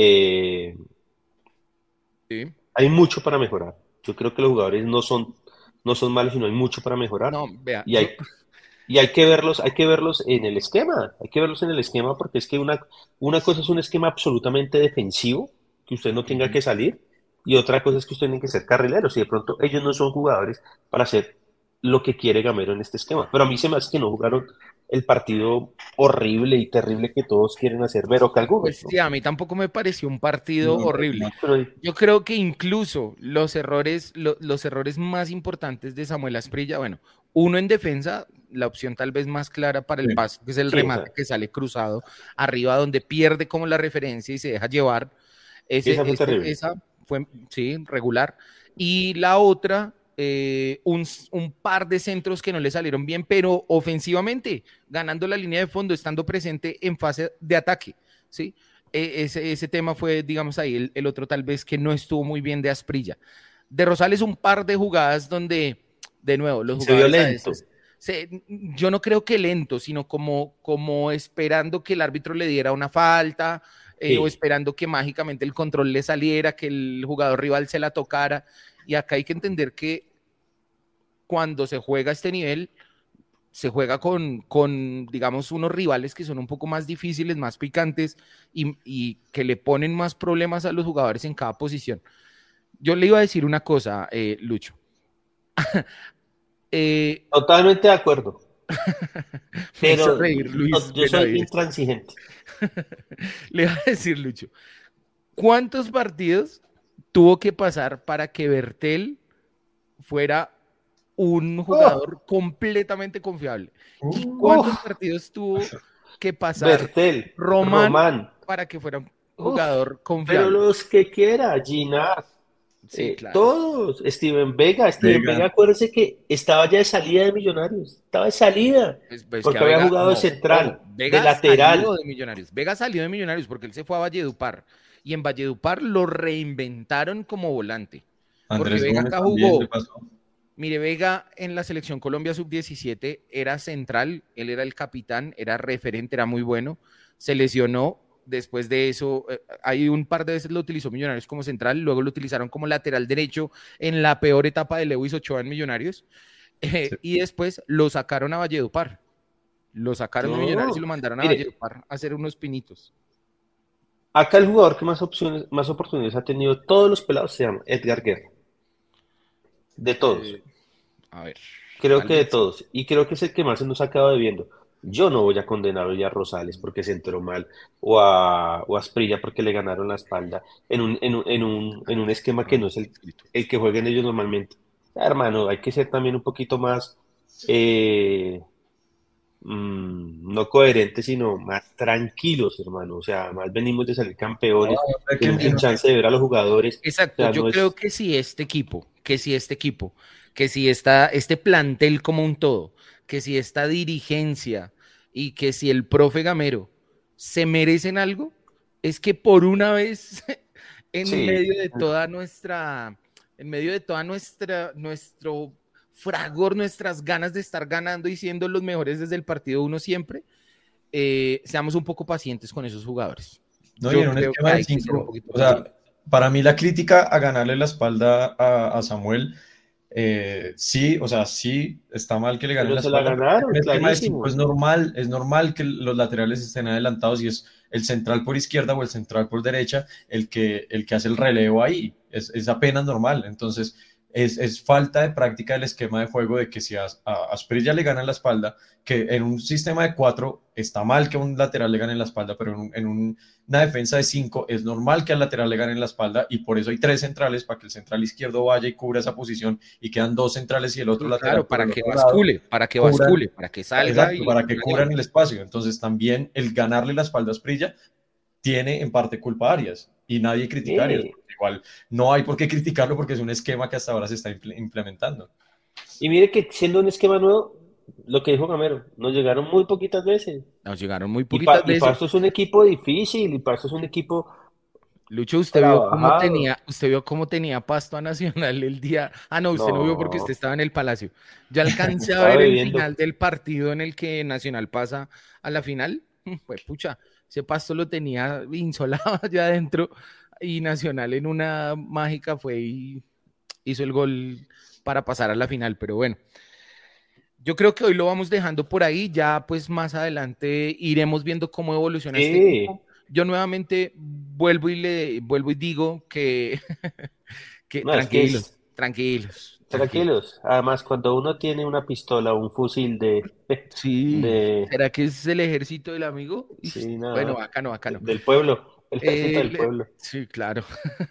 hay mucho para mejorar. Yo creo que los jugadores no son malos, sino hay mucho para mejorar. No, vea, y hay que verlos en el esquema, porque es que una cosa es un esquema absolutamente defensivo, que usted no tenga que salir, y otra cosa es que usted tiene que ser carrilero, si de pronto ellos no son jugadores para hacer lo que quiere Gamero en este esquema. Pero a mí se me hace que no jugaron el partido horrible y terrible que todos quieren hacer ver o que algunos. Pues sí, a mí tampoco me pareció un partido horrible. Yo creo que incluso los errores más importantes de Samuel Asprilla, bueno, uno en defensa, la opción tal vez más clara para el paso, que es el remate que sale cruzado arriba, donde pierde como la referencia y se deja llevar. Esa fue sí, regular. Y la otra, un par de centros que no le salieron bien, pero ofensivamente, ganando la línea de fondo, estando presente en fase de ataque, ¿sí? Ese tema fue, digamos, ahí el otro tal vez que no estuvo muy bien de Asprilla. De Rosales, un par de jugadas donde, de nuevo, los jugadores a veces, yo no creo que lento, sino como esperando que el árbitro le diera una falta, o esperando que mágicamente el control le saliera, que el jugador rival se la tocara. Y acá hay que entender que cuando se juega a este nivel, se juega con, digamos, unos rivales que son un poco más difíciles, más picantes y que le ponen más problemas a los jugadores en cada posición. Yo le iba a decir una cosa, Lucho. Totalmente de acuerdo. Pero reír, Luis, yo soy intransigente. Le iba a decir, Lucho, ¿cuántos partidos tuvo que pasar para que Bertel fuera un jugador completamente confiable? ¿Y cuántos partidos tuvo que pasar Bertel, Román para que fuera un jugador confiable? Pero los que quiera, Ginás, claro. Todos, Steven Vega, acuérdense que estaba ya de salida de Millonarios, estaba de salida, pues porque había jugado de central, de lateral. Vega salió de Millonarios porque él se fue a Valledupar, y en Valledupar lo reinventaron como volante. Porque Vega acá jugó. Mire, Vega en la Selección Colombia Sub-17 era central, él era el capitán, era referente, era muy bueno, se lesionó. Después de eso, hay un par de veces lo utilizó Millonarios como central, luego lo utilizaron como lateral derecho en la peor etapa de Lewis Ochoa en Millonarios, y después lo sacaron a Valledupar. Lo sacaron de Millonarios y lo mandaron a Valledupar a hacer unos pinitos. Acá el jugador que más oportunidades ha tenido, todos los pelados, se llama Edgar Guerra. De todos. A ver. Creo que de todos. Y creo que es el que más se nos ha acabado debiendo. Yo no voy a condenar hoy a Rosales porque se entró mal o a Asprilla porque le ganaron la espalda en un esquema que no es el que jueguen ellos normalmente. Hermano, hay que ser también un poquito más no coherentes, sino más tranquilos, hermano. O sea, más venimos de salir campeones, tenemos chance de ver a los jugadores. Exacto, o sea, yo creo que si este equipo, que si este plantel como un todo, que si esta dirigencia y que si el profe Gamero se merecen algo, es que por una vez en medio de toda nuestro fragor, nuestras ganas de estar ganando y siendo los mejores desde el partido 1 siempre, seamos un poco pacientes con esos jugadores. No, Yo y en un creo esquema que de hay que ser un 5, poquito o sea, pacientes. para mí la crítica a ganarle la espalda a Samuel, sí, o sea, sí está mal que le ganen Pero la se la espalda, pero en ganaron, un esquema de 5 clarísimo. es normal que los laterales estén adelantados y es el central por izquierda o el central por derecha el que hace el relevo ahí, es apenas normal, entonces es falta de práctica del esquema de juego de que si a Asprilla le ganan la espalda, que en un sistema de 4 está mal que a un lateral le gane la espalda, pero una defensa de 5 es normal que al lateral le ganen la espalda y por eso hay 3 centrales para que el central izquierdo vaya y cubra esa posición y quedan 2 centrales y el otro Sí, lateral claro, por para el que otro lado bascule, cubran, para que salga exacto, y para que la cubran lleve. el espacio. Entonces también el ganarle la espalda a Asprilla tiene en parte culpa a Arias y nadie critica a Arias. Sí. Igual no hay por qué criticarlo porque es un esquema que hasta ahora se está implementando. Y mire que siendo un esquema nuevo, lo que dijo Gamero, nos llegaron muy poquitas veces. Nos llegaron muy poquitas Y veces. Pasto es un equipo difícil, y Pasto es un equipo Lucho, trabajado. usted vio cómo tenía Pasto a Nacional el día. Ah, no, usted no vio porque usted No, estaba en el Palacio. Yo alcancé a estaba ver el bebiendo. final del partido en el que Nacional pasa a la final. Pues pucha, ese Pasto lo tenía insolado allá adentro y Nacional en una mágica fue y hizo el gol para pasar a la final. Pero bueno, yo creo que hoy lo vamos dejando por ahí. Ya pues más adelante iremos viendo cómo evoluciona este equipo. Sí, Yo nuevamente vuelvo y digo que, que no, es que tranquilos, es tranquilos, tranquilos. tranquilos. Además, cuando uno tiene una pistola o un fusil Sí, de, ¿será que es el ejército del amigo? sí, Bueno, nada, bacano, bacano. del pueblo, el ejército del pueblo. Sí, claro.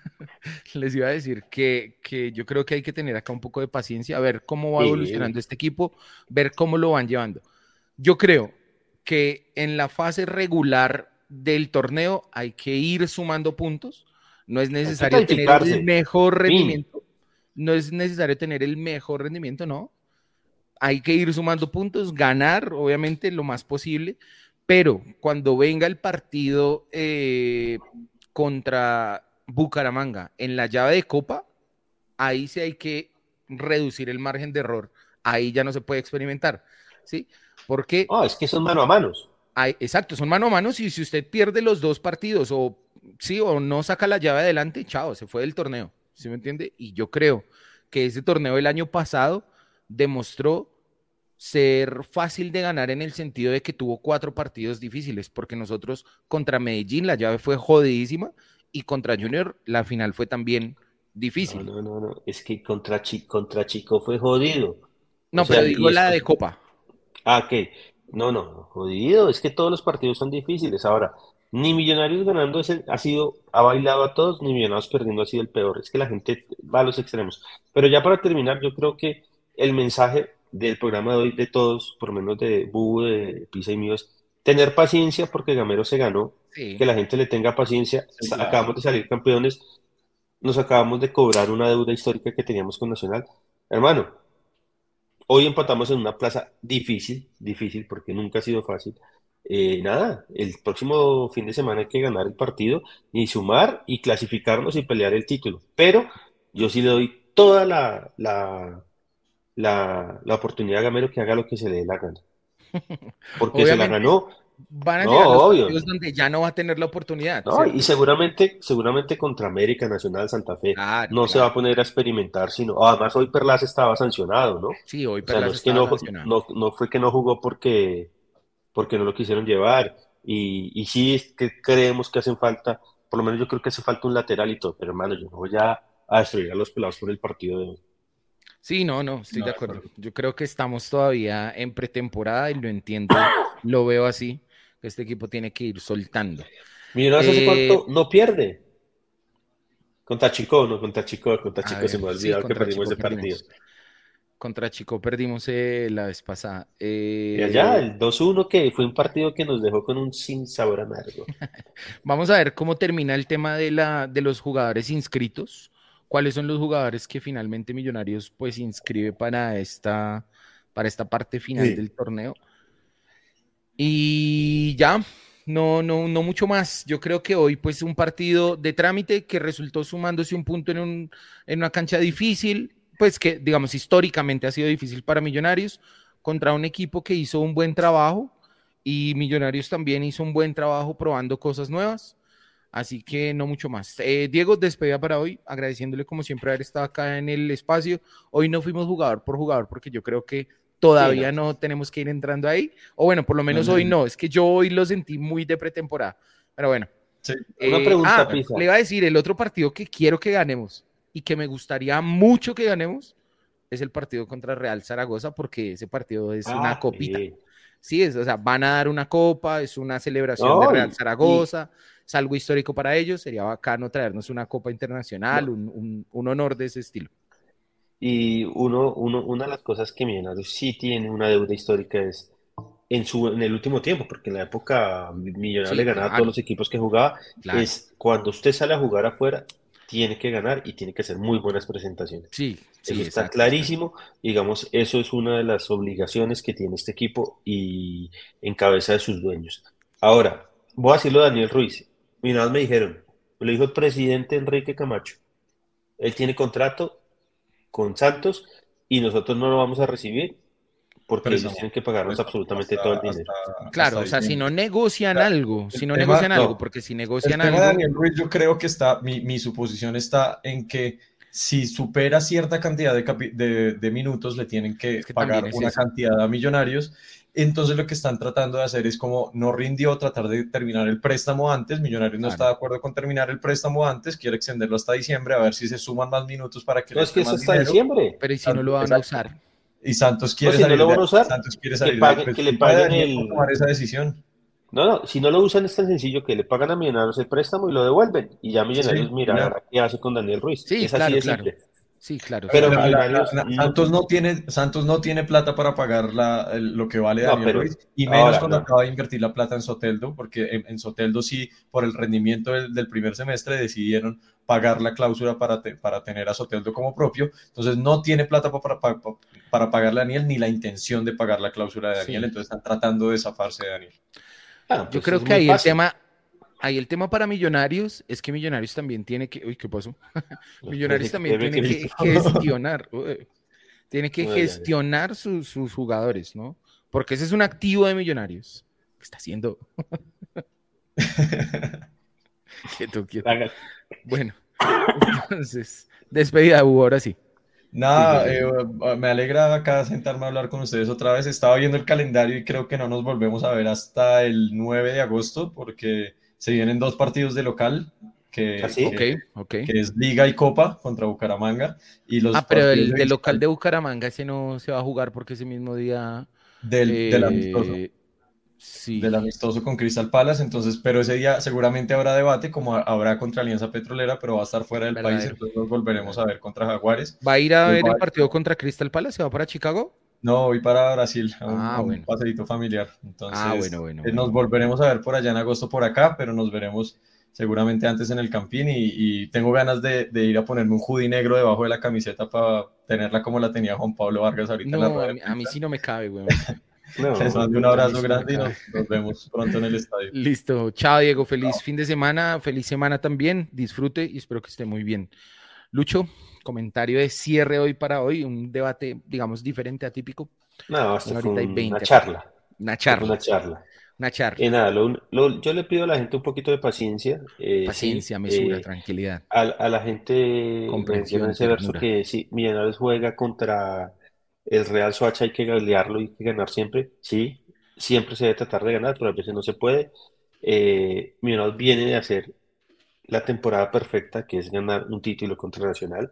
Les iba a decir que yo creo que hay que tener acá un poco de paciencia, a ver cómo va Sí, evolucionando este equipo, ver cómo lo van llevando. Yo creo que en la fase regular del torneo hay que ir sumando puntos. No es hay que necesario tener el calificarse. mejor Fin. rendimiento. No es necesario tener el mejor rendimiento, no. Hay que ir sumando puntos, ganar, obviamente, lo más posible. Pero cuando venga el partido contra Bucaramanga en la llave de Copa, ahí sí hay que reducir el margen de error. Ahí ya no se puede experimentar, ¿sí? Porque Es que son mano a manos. exacto, son mano a mano y si usted pierde los 2 partidos o sí o no saca la llave adelante, chao, se fue del torneo, ¿sí me entiende? Y yo creo que ese torneo del año pasado demostró ser fácil de ganar en el sentido de que tuvo 4 partidos difíciles, porque nosotros contra Medellín la llave fue jodidísima y contra Junior la final fue también No, difícil. no, no, no. Es que contra Chico fue jodido. O No, sea, pero y digo la después. de Copa. ¿Qué? No, no, no, jodido. Es que todos los partidos son difíciles. Ahora, ni Millonarios ganando ha bailado a todos, ni Millonarios perdiendo ha sido el peor. Es que la gente va a los extremos. Pero ya para terminar, yo creo que el mensaje del programa de hoy de todos, por lo menos de Bubu, de Pisa y mío, es tener paciencia porque Gamero se ganó, Sí, que la gente le tenga paciencia. Sí, claro. Acabamos de salir campeones, nos acabamos de cobrar una deuda histórica que teníamos con Nacional. Hermano, hoy empatamos en una plaza difícil, difícil porque nunca ha sido fácil. Nada, el próximo fin de semana hay que ganar el partido y sumar y clasificarnos y pelear el título. Pero yo sí le doy toda la oportunidad a Gamero que haga lo que se le dé la gana. Porque se la obviamente ganó, van a no, llegar los obvio. partidos donde ya no va a tener la oportunidad, No, y ¿cierto? seguramente contra América Nacional Santa Fe Claro, no se va claro. a poner a experimentar, sino, además hoy Perlaza estaba sancionado, ¿no? Sí, hoy O sea, no Perlas es que estaba sancionado. no fue que no jugó porque no lo quisieron llevar. Y sí es que creemos que hacen falta, por lo menos yo creo que hace falta un lateral y todo, pero hermano, yo no voy a destruir a los pelados por el partido de hoy. Sí, no, no, estoy No, de de acuerdo. acuerdo. Yo creo que estamos todavía en pretemporada y lo entiendo, lo veo así, que este equipo tiene que ir soltando. Millonarios hace Eh, cuánto no pierde. Contra a Chico se ver, me ha sí, olvidado que contra perdimos Chico ese partido. perdimos. Contra Chico perdimos la vez pasada. Y allá, el 2-1 que fue un partido que nos dejó con un sin sabor amargo. Vamos a ver cómo termina el tema de los jugadores inscritos. ¿Cuáles son los jugadores que finalmente Millonarios pues inscribe para esta parte final Sí. del torneo? Y ya, no mucho más. Yo creo que hoy pues un partido de trámite que resultó sumándose un punto en una cancha difícil, pues que digamos históricamente ha sido difícil para Millonarios contra un equipo que hizo un buen trabajo y Millonarios también hizo un buen trabajo probando cosas nuevas. Así que no mucho más. Diego, despedida para hoy, agradeciéndole como siempre haber estado acá en el espacio. Hoy no fuimos jugador por jugador porque yo creo que todavía no tenemos que ir entrando ahí. O bueno, por lo menos hoy no. Es que yo hoy lo sentí muy de pretemporada. Pero bueno. Sí. Una pregunta, Pisa. Le iba a decir, el otro partido que quiero que ganemos y que me gustaría mucho que ganemos es el partido contra Real Zaragoza porque ese partido es una copita. Sí, o sea, van a dar una copa, es una celebración de Real Zaragoza. Es algo histórico para ellos, sería bacano traernos una copa internacional, un honor de ese estilo. Y una de las cosas que Millonarios sí tiene una deuda histórica es en el último tiempo, porque en la época Millonarios le ganaba a todos los equipos que jugaba, es cuando usted sale a jugar afuera, tiene que ganar y tiene que hacer muy buenas presentaciones. Sí, eso está clarísimo. Digamos, eso es una de las obligaciones que tiene este equipo y en cabeza de sus dueños. Ahora, voy a decirlo a Daniel Ruiz. Mira, me dijeron, me lo dijo el presidente Enrique Camacho. Él tiene contrato con Santos y nosotros no lo vamos a recibir porque ellos tienen que pagarnos absolutamente todo el dinero. Claro, o sea, si no negocian algo, porque si negocian algo... Daniel Ruiz, yo creo que mi suposición está en que si supera cierta cantidad de minutos, le tienen que pagar una cantidad a Millonarios. Entonces lo que están tratando de hacer es como no rindió, tratar de terminar el préstamo antes. Millonarios no está de acuerdo con terminar el préstamo antes, quiere extenderlo hasta diciembre, a ver si se suman más minutos para que... No, es que es hasta diciembre. Pero ¿y si no lo van a usar? Y Santos quiere si salir no lo van a usar, Santos quiere salir que le paguen tomar esa decisión. No, si no lo usan es tan sencillo que le pagan a Millonarios el préstamo y lo devuelven. Y ya Millonarios mira ahora qué hace con Daniel Ruiz. Es así de simple. Sí, claro. Pero Santos no tiene plata para pagar lo que vale Daniel Ruiz, y menos cuando acaba de invertir la plata en Soteldo, porque en Soteldo sí, por el rendimiento del primer semestre, decidieron pagar la cláusula para tener a Soteldo como propio. Entonces no tiene plata para pagarle a Daniel, ni la intención de pagar la cláusula de Daniel, entonces están tratando de zafarse de Daniel. Yo creo que ahí el tema para Millonarios es que Millonarios también tiene que... Uy, ¿qué pasó? Millonarios también tiene que gestionar. Tiene que gestionar sus jugadores, ¿no? Porque ese es un activo de Millonarios. ¿Qué está haciendo? Quieto. Bueno, entonces, despedida, Hugo, ahora sí. Nada, me alegra acá sentarme a hablar con ustedes otra vez. Estaba viendo el calendario y creo que no nos volvemos a ver hasta el 9 de agosto porque se vienen 2 partidos de local que es Liga y Copa contra Bucaramanga. Y pero el de local de Bucaramanga ese no se va a jugar porque ese mismo día... Del amistoso. Sí. Del amistoso con Crystal Palace, entonces, pero ese día seguramente habrá debate, como habrá contra Alianza Petrolera, pero va a estar fuera del país, entonces nos volveremos a ver contra Jaguares. ¿Va a ir a ver el partido contra Crystal Palace? ¿Se va para Chicago? No, voy para Brasil, a un paseíto familiar. Entonces, nos volveremos a ver por allá en agosto por acá, pero nos veremos seguramente antes en el Campín y tengo ganas de ir a ponerme un hoodie negro debajo de la camiseta para tenerla como la tenía Juan Pablo Vargas ahorita en la rueda. A mí sí no me cabe, güey. Les mando un abrazo grande y nos vemos pronto en el estadio. Listo, chao Diego, feliz fin de semana, feliz semana también, disfrute y espero que esté muy bien. Lucho, comentario de cierre hoy para hoy, un debate, digamos, diferente, atípico. No, esto fue una charla. Una charla. Nada, yo le pido a la gente un poquito de paciencia. Paciencia, mesura, tranquilidad. A la gente comprensión, ese verso que si Millonarios juega contra el Real Soacha hay que golearlo y hay que ganar siempre. Sí, siempre se debe tratar de ganar, pero a veces no se puede. Millonarios viene de hacer la temporada perfecta, que es ganar un título contra Nacional.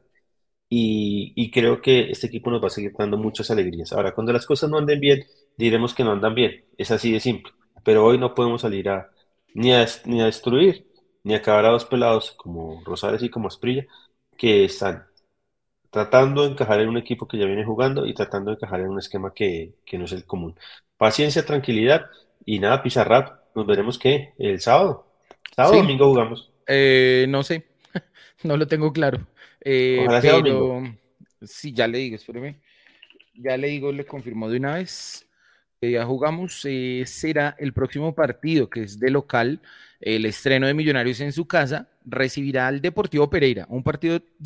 Y creo que este equipo nos va a seguir dando muchas alegrías. Ahora, cuando las cosas no anden bien, diremos que no andan bien. Es así de simple. Pero hoy no podemos salir ni a destruir, ni a acabar a 2 pelados como Rosales y como Asprilla, que están tratando de encajar en un equipo que ya viene jugando y tratando de encajar en un esquema que no es el común. Paciencia, tranquilidad y nada, Pizarrap. Nos veremos el sábado. Sábado o domingo jugamos. No sé, no lo tengo claro. Ojalá sea domingo. Sí, ya le digo, espérame. Ya le digo, le confirmó de una vez. Ya jugamos, será el próximo partido, que es de local, el estreno de Millonarios en su casa, recibirá al Deportivo Pereira, un partido durito,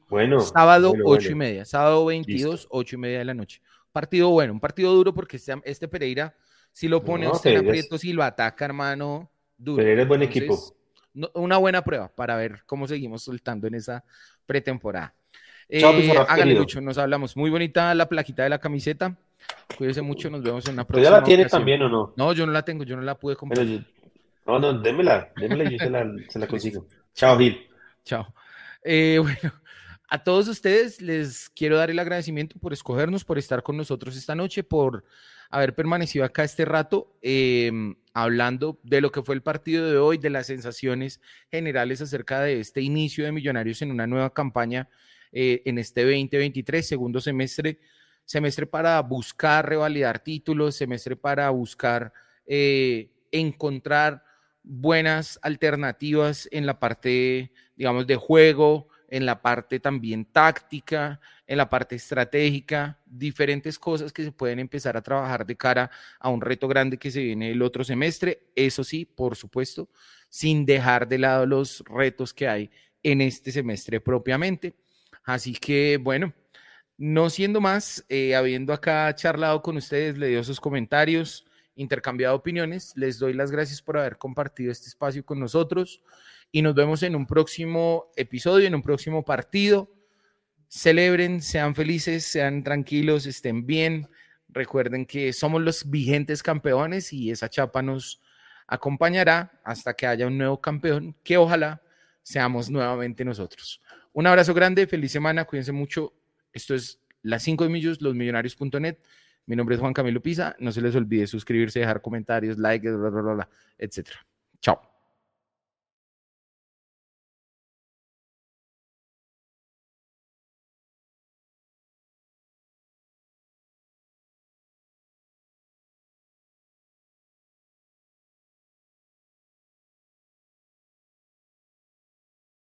Bueno, sábado bueno, 8:30, sábado Listo. 22, 8:30 de la noche. Partido bueno, un partido duro porque este Pereira, si lo pone No, usted en Pereira aprietos y lo ataca, hermano, duro. Pereira es buen Entonces, equipo. una buena prueba para ver cómo seguimos soltando en esa pretemporada. Chao, Pizarro, Hágale, querido. Lucho, nos hablamos. Muy bonita la plaquita de la camiseta. Cuídese mucho, nos vemos en una ¿Usted ya próxima la tiene ocasión. también o no? No, yo no la tengo, yo no la pude comprar. Bueno, no, démela, yo se la consigo. Chao, Gil. Chao. Bueno, a todos ustedes les quiero dar el agradecimiento por escogernos, por estar con nosotros esta noche, por haber permanecido acá este rato hablando de lo que fue el partido de hoy, de las sensaciones generales acerca de este inicio de Millonarios en una nueva campaña en este 2023, segundo semestre para buscar revalidar títulos, semestre para buscar encontrar buenas alternativas en la parte, digamos, de juego, en la parte también táctica, en la parte estratégica, diferentes cosas que se pueden empezar a trabajar de cara a un reto grande que se viene el otro semestre. Eso sí, por supuesto, sin dejar de lado los retos que hay en este semestre propiamente. Así que, bueno, no siendo más, habiendo acá charlado con ustedes, le dio sus comentarios, intercambiado opiniones, les doy las gracias por haber compartido este espacio con nosotros y nos vemos en un próximo episodio, en un próximo partido. Celebren, sean felices, sean tranquilos, estén bien. Recuerden que somos los vigentes campeones y esa chapa nos acompañará hasta que haya un nuevo campeón, que ojalá seamos nuevamente nosotros. Un abrazo grande, feliz semana, cuídense mucho. Esto es Las 5 de Millos, losmillonarios.net. Mi nombre es Juan Camilo Pisa. No se les olvide suscribirse, dejar comentarios, likes, etc. Chao.